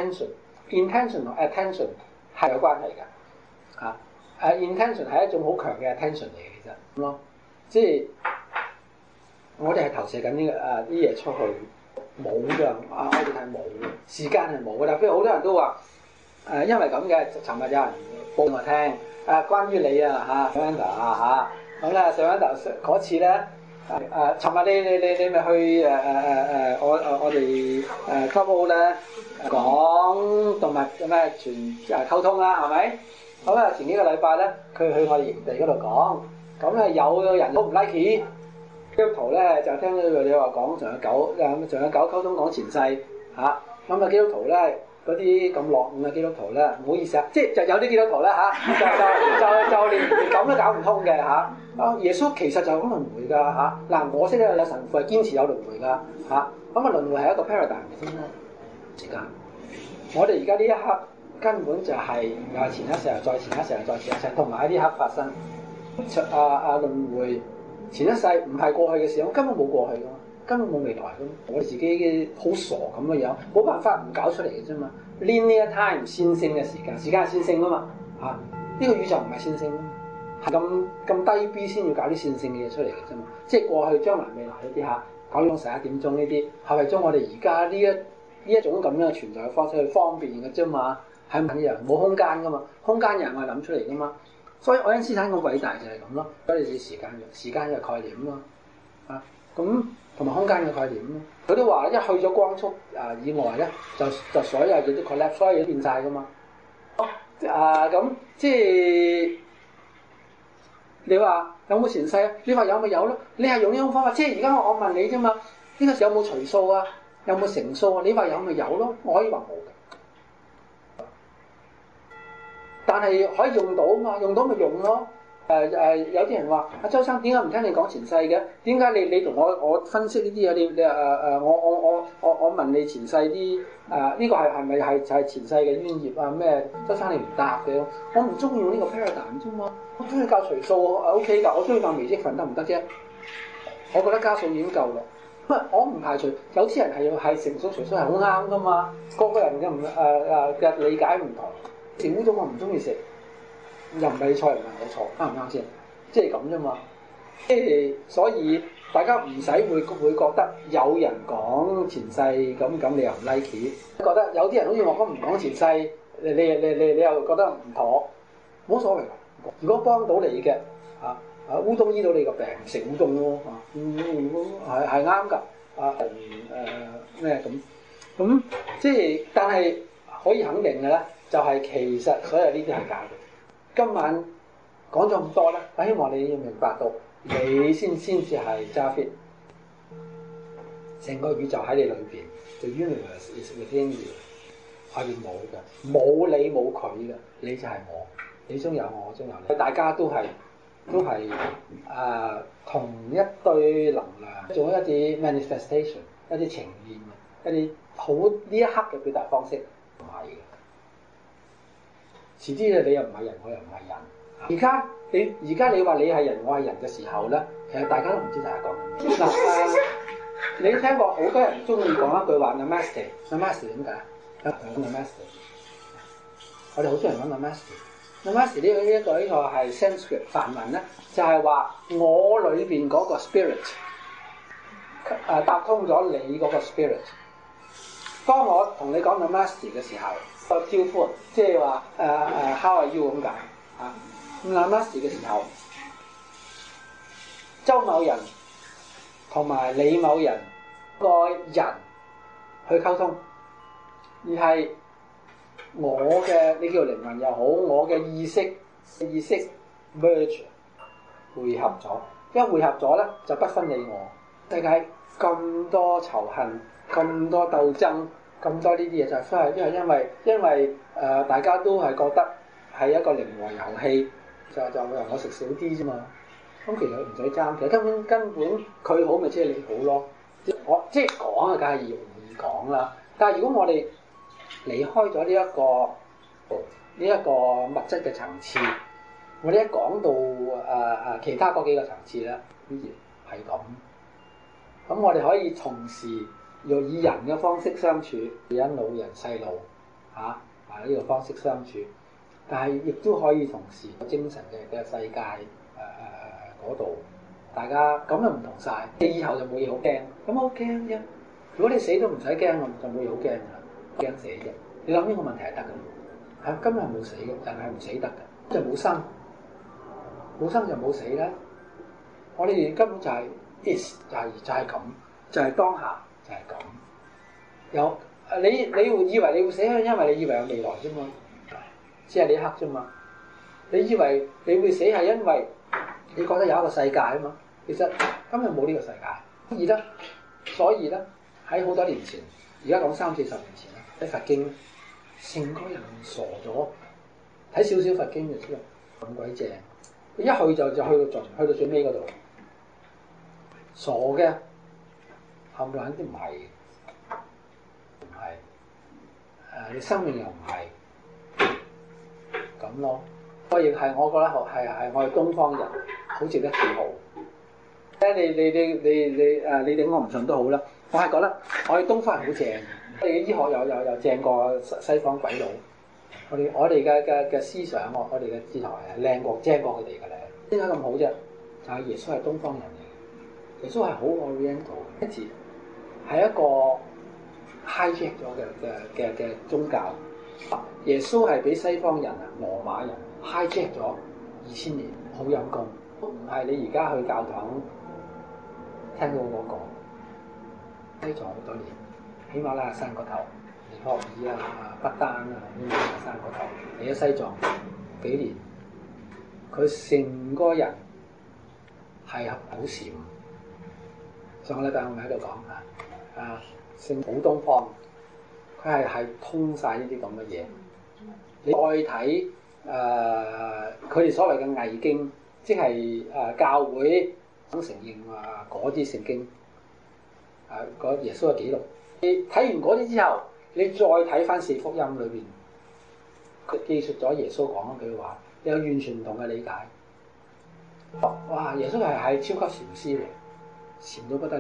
intention 同 attention 係有關係嘅。intention 係一種好強嘅 attention 嚟嘅，其實咁咯，即係我哋係投射緊啲嘢出去，冇㗎，我哋係冇嘅，時間係冇㗎。但譬如好多人都話因為咁嘅，尋日有人報我聽關於你Samantha 咁咧Samantha嗰次咧尋日你咪去我哋Club 咧講動物咩傳溝通啦，係咪？咁啊，前幾個禮拜咧，佢去我哋營地嗰度講，咁咧有人好唔 like， 基督徒咧就聽到你話講仲有狗溝通講前世嚇，咁啊基督徒咧嗰啲咁落伍嘅基督徒咧，唔好意思啊，即係就有啲基督徒咧就連咁都搞唔通嘅嚇。耶穌其實就係講輪迴㗎嚇，嗱我識咧有神父係堅持有輪迴㗎嚇，咁啊輪迴係一個 paradigm 嘅先啦，時間。我哋而家呢一刻。根本就係又係前一世，再前一世，再前一世，同埋一啲刻發生。輪迴前一世唔係過去嘅事，我根本冇過去㗎嘛，根本冇未來㗎嘛。我哋自己好傻咁嘅樣，冇辦法唔搞出嚟嘅啫嘛。Linear time 線性嘅時間係線性㗎嘛嚇，呢個宇宙唔係線性㗎嘛，係咁低 B 先要搞啲線性嘅嘢出嚟嘅啫嘛。即係過去、將來、未來呢啲嚇，9點11點鐘呢啲係為咗我哋而家呢一種咁樣嘅存在嘅方式去方便嘅啫嘛。係唔一樣，冇空間噶嘛，空間又係我諗出嚟噶嘛，所以愛因斯坦咁偉大就係咁咯，嗰陣時時間嘅概念啊，咁同埋空間嘅概念咯，佢都話一去咗光速以外咧，就所有嘢都 collapse， 所有嘢都變晒噶嘛，咁即係你話有冇前世啊？你話有咪有咯？你係用呢種方法，即係而家我問你啫嘛，呢個有冇除數啊？有冇乘數啊？你話有咪有咯？我可以話冇嘅。但係可以用到嘛？用到咪用咯。有啲人話：阿周生點解唔聽你講前世嘅？點解你同我分析呢啲嘢？你我問你前世啲呢個係咪係前世嘅冤業啊？咩？周生你唔答嘅，我唔中意用呢個 paradigm 啫嘛。我中意教除數OK 㗎，我中意教微積分得唔得啫？我覺得加數已經夠啦。我唔排除有啲人係乘數除數係好啱㗎嘛。個人嘅嘅理解唔同。食呢種我唔中意食，又唔係你錯，又唔係我錯，啱唔啱先？即係咁啫嘛。即係所以大家唔使會覺得有人講前世咁你又唔 like， 覺得有啲人好似我咁唔講前世，你又覺得唔妥，冇所謂。如果幫到你嘅烏冬醫到你個病，食烏冬咯係啱㗎。咩咁即係，但係可以肯定嘅咧。就係其實所有呢啲係假嘅。今晚講咗咁多咧，我希望你要明白到，你先至係揸 fit。成個宇宙喺你裏邊 ，the universe is within you， 係冇嘅，冇你冇佢嘅，你就係我，你中有我，我中有你，大家都係同一對能量，做一啲 manifestation， 一啲呈現，一啲好呢一刻嘅表達方式，唔係嘅。遲啲你又唔係人，我又唔係人。而家你話你係人，我係人嘅時候咧，其實大家都唔知大家講緊咩。你聽過好多人中意講一句話 Namaste 點解？Namaste， 我哋好多人講 Namaste 呢個係 Sanskrit 梵文咧，就係話我裏邊嗰個 spirit 搭通咗你嗰個 spirit。當我同你講 Namaste 嘅時候，個招呼即係話How are you 咁解啊？Namaste 嘅時候，周某人同埋李某人個人去溝通，而係我嘅你叫靈魂又好，我嘅意識 merge 匯合咗，一匯合咗咧就不分你我。世界咁多仇恨，咁多鬥爭。咁多呢啲嘢就係因為大家都係覺得係一個零和遊戲，就我食少啲啫嘛。咁其實唔使爭，其實根本佢好咪即係你好咯。我即係講啊，梗係容易講啦。但係如果我哋離開咗呢一個呢一個物質嘅層次。我哋一講到其他嗰幾個層次咧，好似係咁。咁我哋可以同時用以人嘅方式相處，人老人細路呢個方式相處，但係亦都可以同時精神嘅世界嗰度，大家咁就唔同晒。你以後就冇嘢好驚，咁好驚啫。如果你死都唔使驚，就冇嘢好驚㗎啦，驚死啫。你諗呢個問題係得㗎，根本係冇死嘅，人係唔死得㗎，就冇生。冇生就冇死啦，我哋根本就係 is 就係咁，就係當下就係咁。有你會以為你會死，因為你以為有未來啫嘛，只係呢一刻啫嘛。你以為你會死係因為你覺得有一個世界啊嘛，其實根本冇呢個世界。所以咧喺好多年前，而家講30-40年前啦，喺佛經，成個人傻咗，睇少少佛經就知道咁鬼正。一去就去到盡，去到最尾嗰度，傻嘅，冚唪唥都唔係，你生命又唔係，咁咯。所以係我覺得係我哋東方人好值得自豪。你頂我唔順都好啦，我係覺得我哋東方人好正，我哋嘅醫學又正過西方鬼佬。我哋嘅思想，我哋嘅姿態係靚過正過佢哋嘅咧。點解咁好啫？就係耶穌係東方人嚟嘅，耶穌係好 oriental， 一字係一個 hijack 咗嘅宗教。耶穌係俾西方人羅馬人 hijack 咗2000年，好陰功。唔係你而家去教堂聽到嗰個西藏好多年，喜馬拉雅山嗰頭。尼泊爾不丹呢啲山嗰頭嚟咗西藏幾年，佢成個人係好禪。上個禮拜我咪喺度講聖普東方，佢係通晒呢啲咁嘅嘢。你再睇佢哋所謂嘅偽經，即係教會肯承認嗰啲聖經嗰耶穌嘅記錄。你睇完嗰啲之後，你再睇翻4福音裏邊，佢記述咗耶穌講嗰句話，你有完全唔同嘅理解。哇！耶穌係超級禪師嚟，禪到不得了。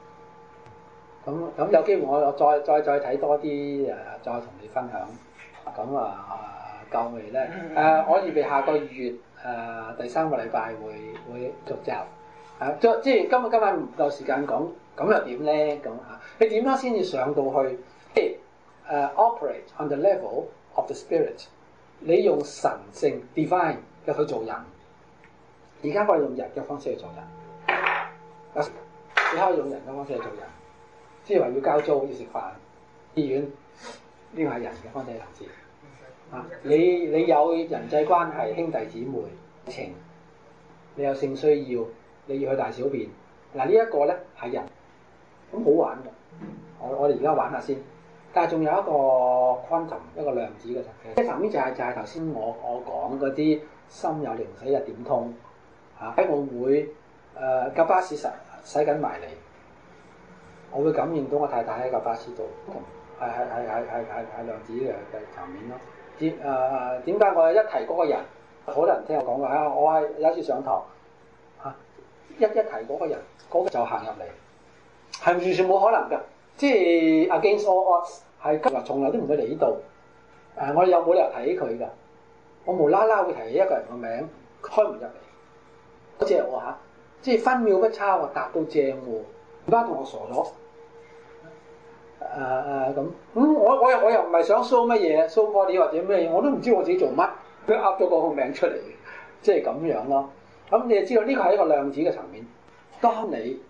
咁有機會我再睇多啲再同你分享。咁夠未咧？我預備下個月第3個禮拜會續集。即係今晚唔夠時間講，咁又點咧？咁你點樣先至上到去？operate on the level of the spirit， 你用神性 divine 嘅去做人，而家可以用人嘅方式去做人。你可以用人嘅方式去做人，即係話要交租、要食飯、醫院，呢個係人嘅方式行事。你有人際關係、兄弟姊妹情，你有性需要，你要去大小便，呢一個咧係人，咁好玩㗎。我哋而家玩下先。但係仲有一個 quantum 一個量子嘅層面，即係層面就係頭先我講嗰啲心有靈犀一點通喺我會架巴士駛緊埋嚟，我會感應到我太太喺架巴士度，係量子嘅層面咯。點解我一提嗰個人，好多人聽我講過我係有一次上堂一提嗰個人，嗰個就行入嚟，係完全冇可能㗎。即係 against all odds， 係從來都唔會嚟呢度。我哋有冇理由提起佢㗎？我無啦啦會提起一個人個名，開門入嚟，嗰隻我即係分秒不差喎，答到正喎，而家同我傻咗。我又唔係想 show 乜嘢 show body 或者咩嘢，我都唔知我自己做乜，佢噏咗嗰個名出嚟，即係咁樣咯。咁你就知道呢個係一個量子嘅層面。當你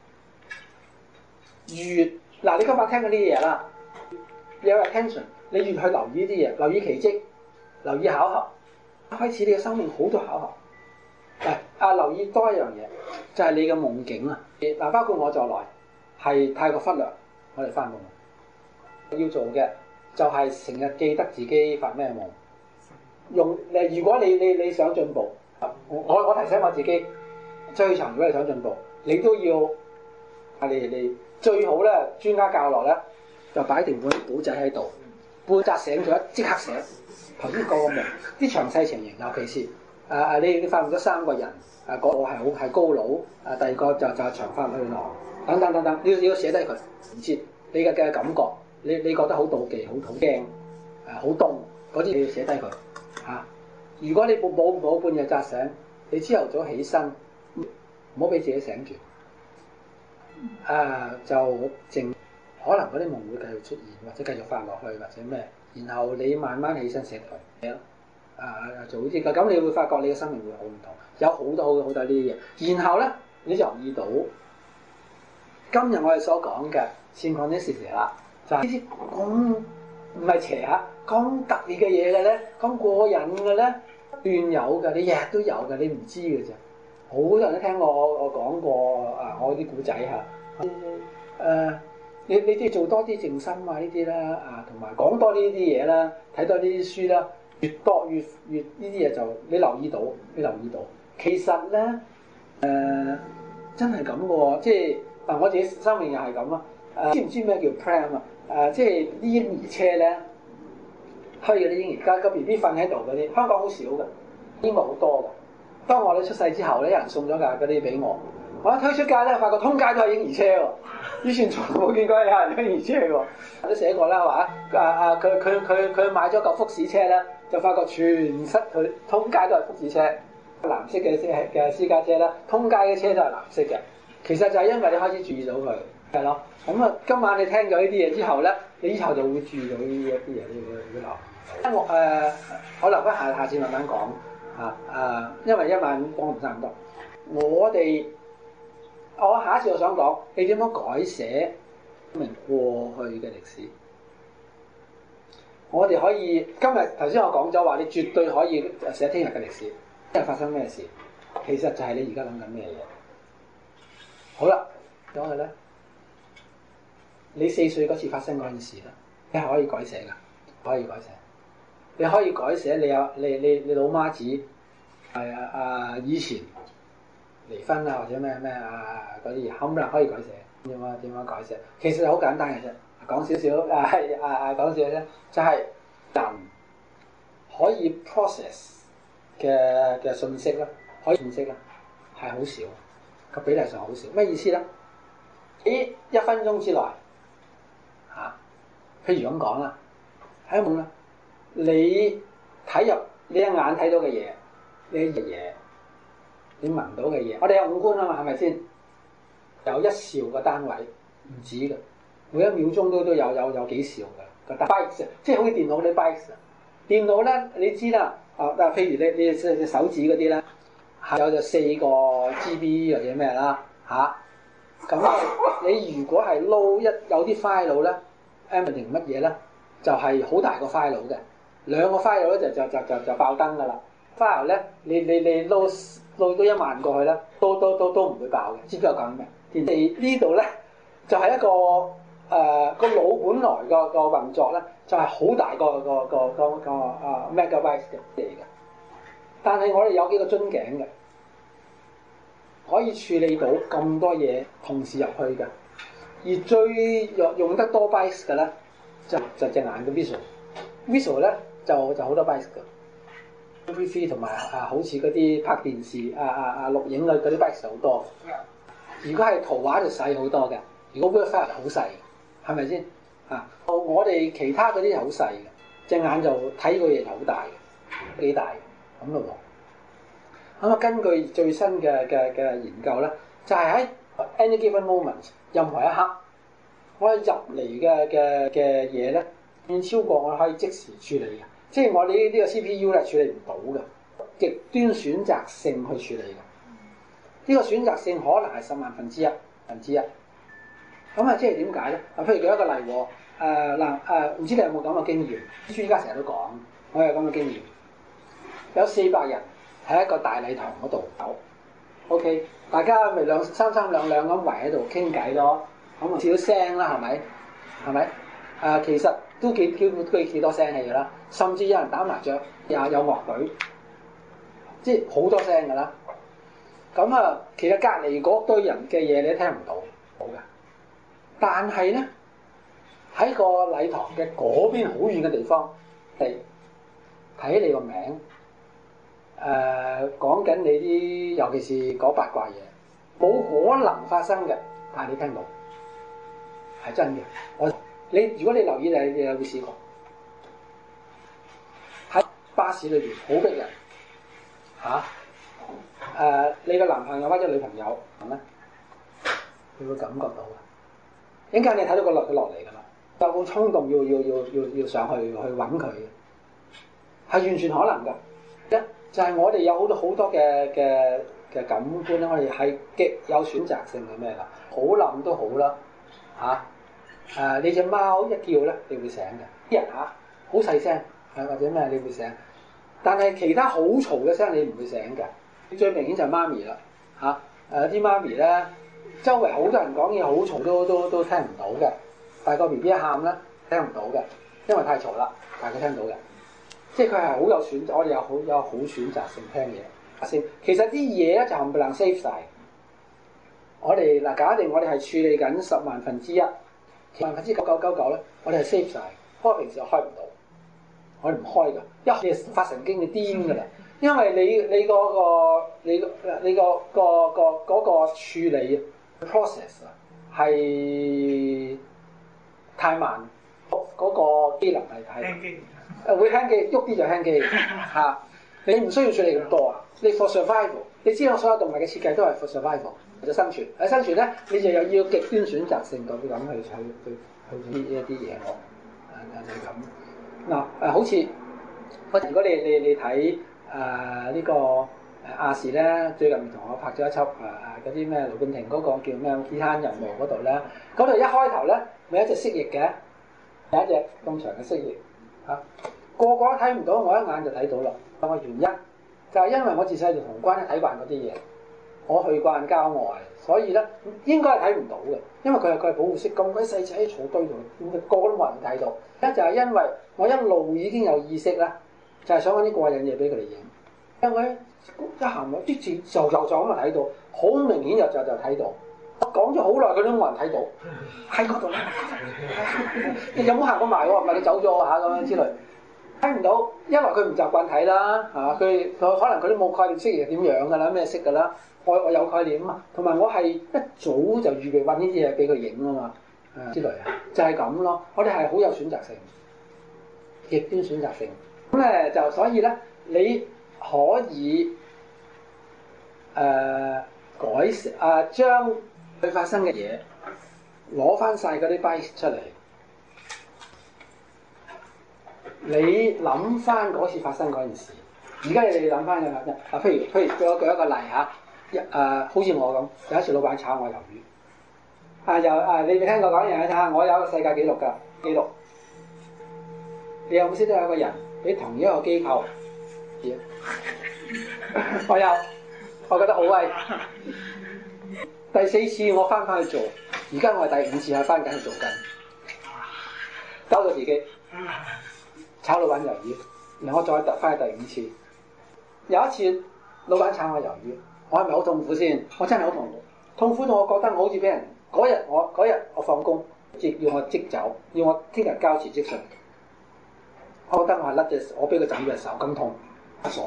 越你今日聽嗰啲嘢啦，有 attention， 你越去留意啲嘢，留意奇蹟，留意巧合，開始你嘅生命好多巧合。留意多一樣嘢，就係你嘅夢境啊！包括我在內，係太過忽略我哋發夢。要做嘅就係成日記得自己發咩夢。如果你想進步，我提醒我自己，最長如果你想進步，你都要你最好咧，專家教落咧，就擺定本簿仔喺度， 半扎醒咗即刻醒。頭先講個夢，啲詳細情形，尤其是你發現咗3個人，個係高佬，第二個就係長髮女郎，等等等等，你要寫低佢，唔知你嘅感覺，你覺得好妒忌、好驚、好凍嗰啲，你要寫低佢嚇。如果你冇半夜扎醒，你朝頭早起身，唔好俾自己醒住，就靜，可能嗰啲夢會繼續出現，或者繼續發落去，或者咩，然後你慢慢起身寫佢，做好啲嘅，咁你會發覺你嘅生命會好唔同，有好多呢啲嘢。然後咧，你就留意到今日我哋所講嘅善講啲事實啦，就係呢啲咁唔係邪嚇，咁特別嘅嘢嘅咧，咁過癮嘅咧，斷有嘅，你日日都有嘅，你唔知嘅啫。好多人都聽過我講過我啲古仔嚇，你都要做多啲靜心啊呢啲啦，同埋講多呢啲嘢啦，睇多呢啲書啦，越多越呢啲嘢就你留意到，其實咧真係咁嘅喎，即係我自己生命又係咁啊，知唔知咩叫 pram 啊？即係啲嬰兒車咧，推嗰啲嬰兒，個 B B 瞓喺度嗰啲，香港好少嘅，英國好多嘅。當我哋出世之後咧，有人送咗架嗰啲俾我，我一推出街咧，發覺通街都係嬰兒車喎。以前從來冇見過有人嬰兒車喎。都寫過啦，話佢買咗嚿福士車咧，就發覺全室佢通街都係福士車，藍色嘅私家車啦，通街嘅車都係藍色嘅。其實就係因為你開始注意到佢，係咯。咁今晚你聽咗呢啲嘢之後咧，你以後就會注意到呢一啲嘢，你會留。我留翻下次慢慢講。因為一晚講唔差唔多，我下一次我想講你點樣改寫明過去嘅歷史。我哋可以今日頭先我講咗話，你絕對可以寫聽日嘅歷史，聽日發生咩事，其實就係你而家諗緊咩嘢。好啦，講佢咧，你4歲嗰次發生嗰件事啦，你係可以改寫㗎，可以改寫。你可以改寫你老媽子以前離婚啊或者咩嗰啲嘢，冚唪唥可以改寫。點樣改寫？其實好簡單嘅啫，講少少講少少啫，就係人可以 process 嘅信息啦，可以信息啦係好少，個比例上好少。咩意思咧？喺1分鐘之內譬如咁講啦，喺夢啦。你睇入你一眼睇到嘅嘢，呢啲嘢，你聞到嘅嘢，我哋有5官啊嘛，係咪先？有1兆個單位，唔止嘅，每1秒鐘都有幾兆嘅個 bytes， 即係好似電腦嗰啲 bytes。電腦咧，你知啦，譬如你隻手指嗰啲咧，有就4個 GB 或者咩啦咁你如果係有啲 file 咧 ，M 定乜嘢咧，就係好大個 file 嘅。2個 file 咧就爆燈㗎啦 ，file 咧你撈到1萬過去咧，都唔會爆嘅，知唔知我講咩？呢度咧就係一個個腦本來個運作咧，就係好大個megabyte 嚟嘅，但係我哋有幾個樽頸嘅，可以處理到咁多嘢同時入去嘅，而最用得多 byte 嘅咧就隻眼嘅 visual 咧。就好多 bytes 嘅 ，MP3 同埋好似嗰啲拍電視錄影嗰啲 bytes 好多。如果係圖畫就細好多嘅，如果 Word file 好細，係咪先？我哋其他嗰啲係好細嘅，隻眼就睇個嘢就好大嘅，幾大嘅咁咯喎。咁根據最新嘅研究咧，就係喺 any given moment 任何一刻，我哋入嚟嘅嘢咧，遠超過我哋可以即時處理嘅。即係我哋呢個 CPU 咧處理唔到嘅，極端選擇性去處理嘅。呢個選擇性可能係10萬分之一。咁即係點解咧？譬如舉一個例喎，唔知你有冇咁嘅經驗？專家成日都講，我有咁嘅經驗。有400人喺一個大禮堂嗰度，OK， 大家咪三兩咁圍喺度傾偈咯，咁少聲啦，係咪？其實都幾多聲氣㗎啦，甚至有人打麻雀，有樂隊，即係好多聲㗎啦。咁其實隔離嗰堆人嘅嘢你都聽唔到，好嘅。但係咧， 喺個禮堂嘅嗰邊好遠嘅地方，嚟睇你個名，講緊你啲，尤其是講八卦嘢，冇可能發生嘅，但係你聽到係真嘅。如果你留意，你有冇試過喺巴士裏邊好逼人嚇？你個男朋友或者女朋友係咩？你會感覺到嘅。陣間你睇到佢落嚟㗎啦，有冇衝動要上去揾佢嘅？係完全可能㗎。一就係我哋有好多嘅感官咧，我哋係極有選擇性嘅咩啦，好冧都好啦嚇。你隻貓一叫咧，你會醒嘅。啲人好細聲或者咩，你會醒。但係其他好嘈嘅聲，你唔會醒嘅。最明顯就係媽咪啦啲媽咪咧，周圍好多人講嘢，好嘈都聽唔到嘅。但係個 BB 一喊咧，聽唔到嘅，因為太嘈啦。但係佢聽到嘅，即係佢係好有選擇，我哋有好選擇性聽嘢先。其實啲嘢咧就冚唪唥 save 晒。我哋假定我哋係處理緊10萬分之一。99.9999咧，我哋係 save 晒，不過平時又開唔到，我哋唔開㗎，一係發神經就癲㗎啦，因為你嗰個處理 process 係太慢，嗰個機能係會輕機，喐啲就輕機嚇。你唔需要處理咁多啊，你 for survival， 你知道所有動物嘅設計都係 for survival。就生存，喺生存咧，你就又要極端選擇性咁去呢一啲嘢咯，就係咁嗱好似如果你睇呢個亞視咧，最近同我拍咗一輯嗰啲咩盧冠廷嗰個叫咩《鐵灘人霧》嗰度咧，嗰度一開頭咧咪有一隻蜥蜴嘅，有一隻咁長嘅蜥蜴個個都睇唔到，我一眼就睇到啦。個原因就係因為我自細就同關睇慣嗰啲嘢。我去慣郊外，所以咧應該係睇唔到嘅，因為佢係保護色，咁鬼細隻喺草堆度，個個都冇人睇到。一就係因為我一路已經有意識啦，就係想揾啲過癮嘢俾佢哋影。因為一行落啲字就咁就睇到，好明顯就睇到。我講咗好耐，佢都冇人睇到，喺嗰度咧。你有冇行過埋喎？唔係你走咗嚇咁樣之類。睇唔到，一來佢唔習慣睇啦，佢可能佢都冇概念識嘢點樣㗎啦，咩識㗎啦。我有概念啊嘛，同埋我係一早就預備揾呢啲嘢俾佢影啊嘛，之類就係咁咯。我哋係好有選擇性，極端選擇性。咁咧就所以咧，你可以改善將佢發生嘅嘢攞翻晒嗰啲 byte 出嚟。你諗翻嗰次發生嗰件事，而家你諗翻嘅譬如我舉一個例嚇。好似我咁，有一次老闆炒我魷魚，你未聽過講嘢啊？我有一個世界紀錄㗎記錄。你有冇識得有個人俾同一個機構？我有，我覺得好威。第4次我翻去做，而家我係第5次喺翻緊去做緊，搞到自己炒老闆魷魚，然後我再翻去第5次。有一次老闆炒我魷魚。我係咪好痛苦先？我真係好痛苦，痛苦到我覺得我好似俾人嗰日我放工，要我即走，要我聽日交辭職信。我覺得我係甩隻，我俾佢斬隻手咁痛，我傻咗。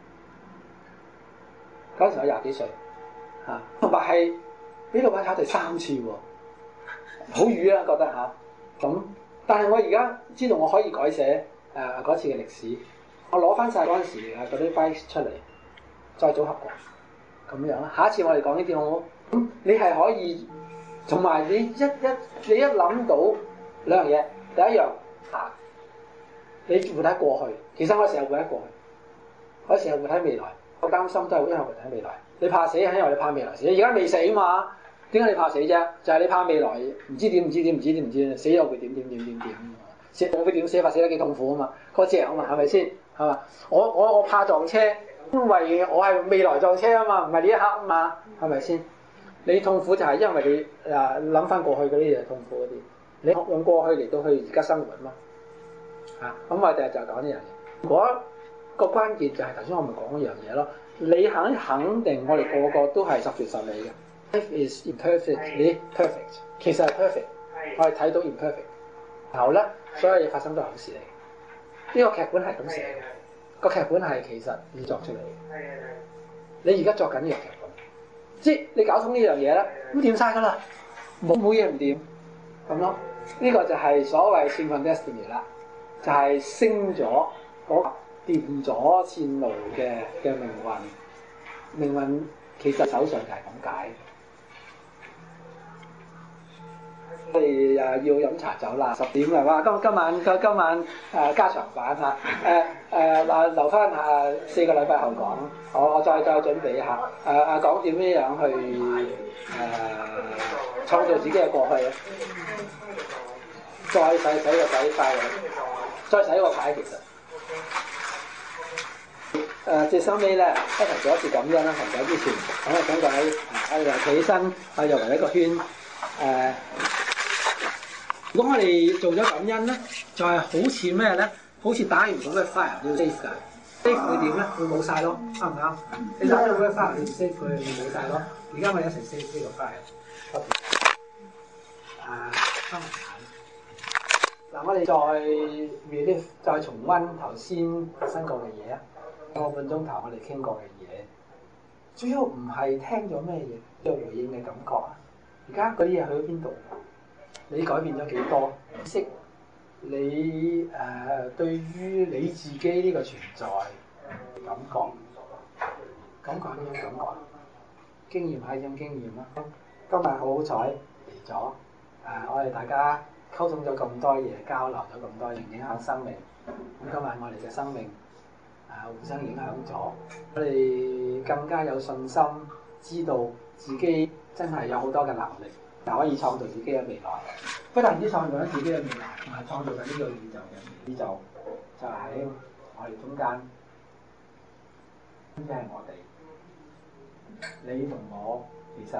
嗰時我20幾歲，同埋係俾老闆炒第3次喎，好瘀啦覺得咁。但係我而家知道我可以改寫嗰次嘅歷史，我攞翻晒嗰陣時嗰啲 byte 出嚟，再組合過。咁樣啦，下一次我哋講呢啲好唔好？你係可以，同埋你一諗到兩樣嘢，第一樣你活喺過去，其實我成日活喺過去，我成日活喺未來，我擔心都係因為活喺未來。你怕死係因為你怕未來死，而家未死嘛？點解你怕死啫？就係你怕未來唔知點，死咗會點，死我會點死法，死得幾痛苦啊嘛？嗰隻啊嘛，係咪先？係嘛？我怕撞車。因為我係未來撞車啊嘛，唔係呢一刻啊嘛，係咪先？你痛苦就係因為你諗翻過去嗰啲嘢痛苦嗰啲，你用過去嚟到去而家生活嘛。咁我第日就講呢樣嘢。嗰個關鍵就係頭先我咪講嗰樣嘢咯。你肯定我哋個個都係10全10美嘅。Life is imperfectly perfect， 其實係 perfect，我哋睇到 imperfect， 然後咧，所有嘢發生都係好事嚟。呢個劇本係咁寫嘅，個劇本係其實你作出嚟嘅。你而家作緊呢個劇本，即係你搞通呢樣嘢咧，咁掂晒㗎啦，冇嘢唔掂咁咯。呢個就係所謂線份 destiny 啦，就係升咗掂咗線路嘅命運。命運其實手上就係咁解。我哋要飲茶酒啦，10點啦，哇！今晚加長版嚇，留翻4個禮拜後講，我再準備一下，講點樣去創造自己嘅過去啊，再洗個底塊，再洗個牌其實。最收尾咧，一齊做一次感恩啦，行走之前，咁啊講解，我哋就企起身，又圍一個圈，如果我哋做咗感恩咧，就係好似咩咧？好似打完嗰個 fire 要 save 㗎，save 會點咧？會冇晒咯，啱唔啱？你打咗嗰個 fire 你唔 save 佢，會冇晒咯。而家我哋一齊 save 呢個 fire。嗱，我哋再重溫頭先發生過嘅嘢啊，1個半鐘頭我哋傾過嘅嘢，主要唔係聽咗咩嘢，有回應嘅感覺啊。而家嗰啲嘢去咗邊度？你改變咗幾多？識你對於你自己呢個存在感覺呢種感覺，經驗係一種經驗啦。今日好彩嚟咗，我哋大家溝通咗咁多嘢，交流咗咁多嘢，影響生命。咁今日我哋嘅生命互相影響咗，我哋更加有信心，知道自己真係有好多嘅能力。可以創造自己嘅未來，不但止創造緊自己嘅未來，同埋創造緊呢個宇宙嘅宇宙，就喺我哋中間，即係我哋，你同我，其實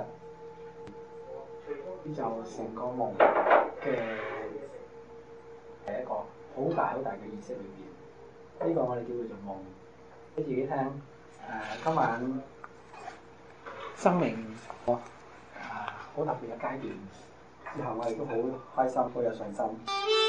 宇宙成個夢嘅係一個好大嘅意識裏邊，呢個我哋叫佢做夢。俾自己聽，今晚生命好特別嘅階段，之後我哋都好開心，好有信心。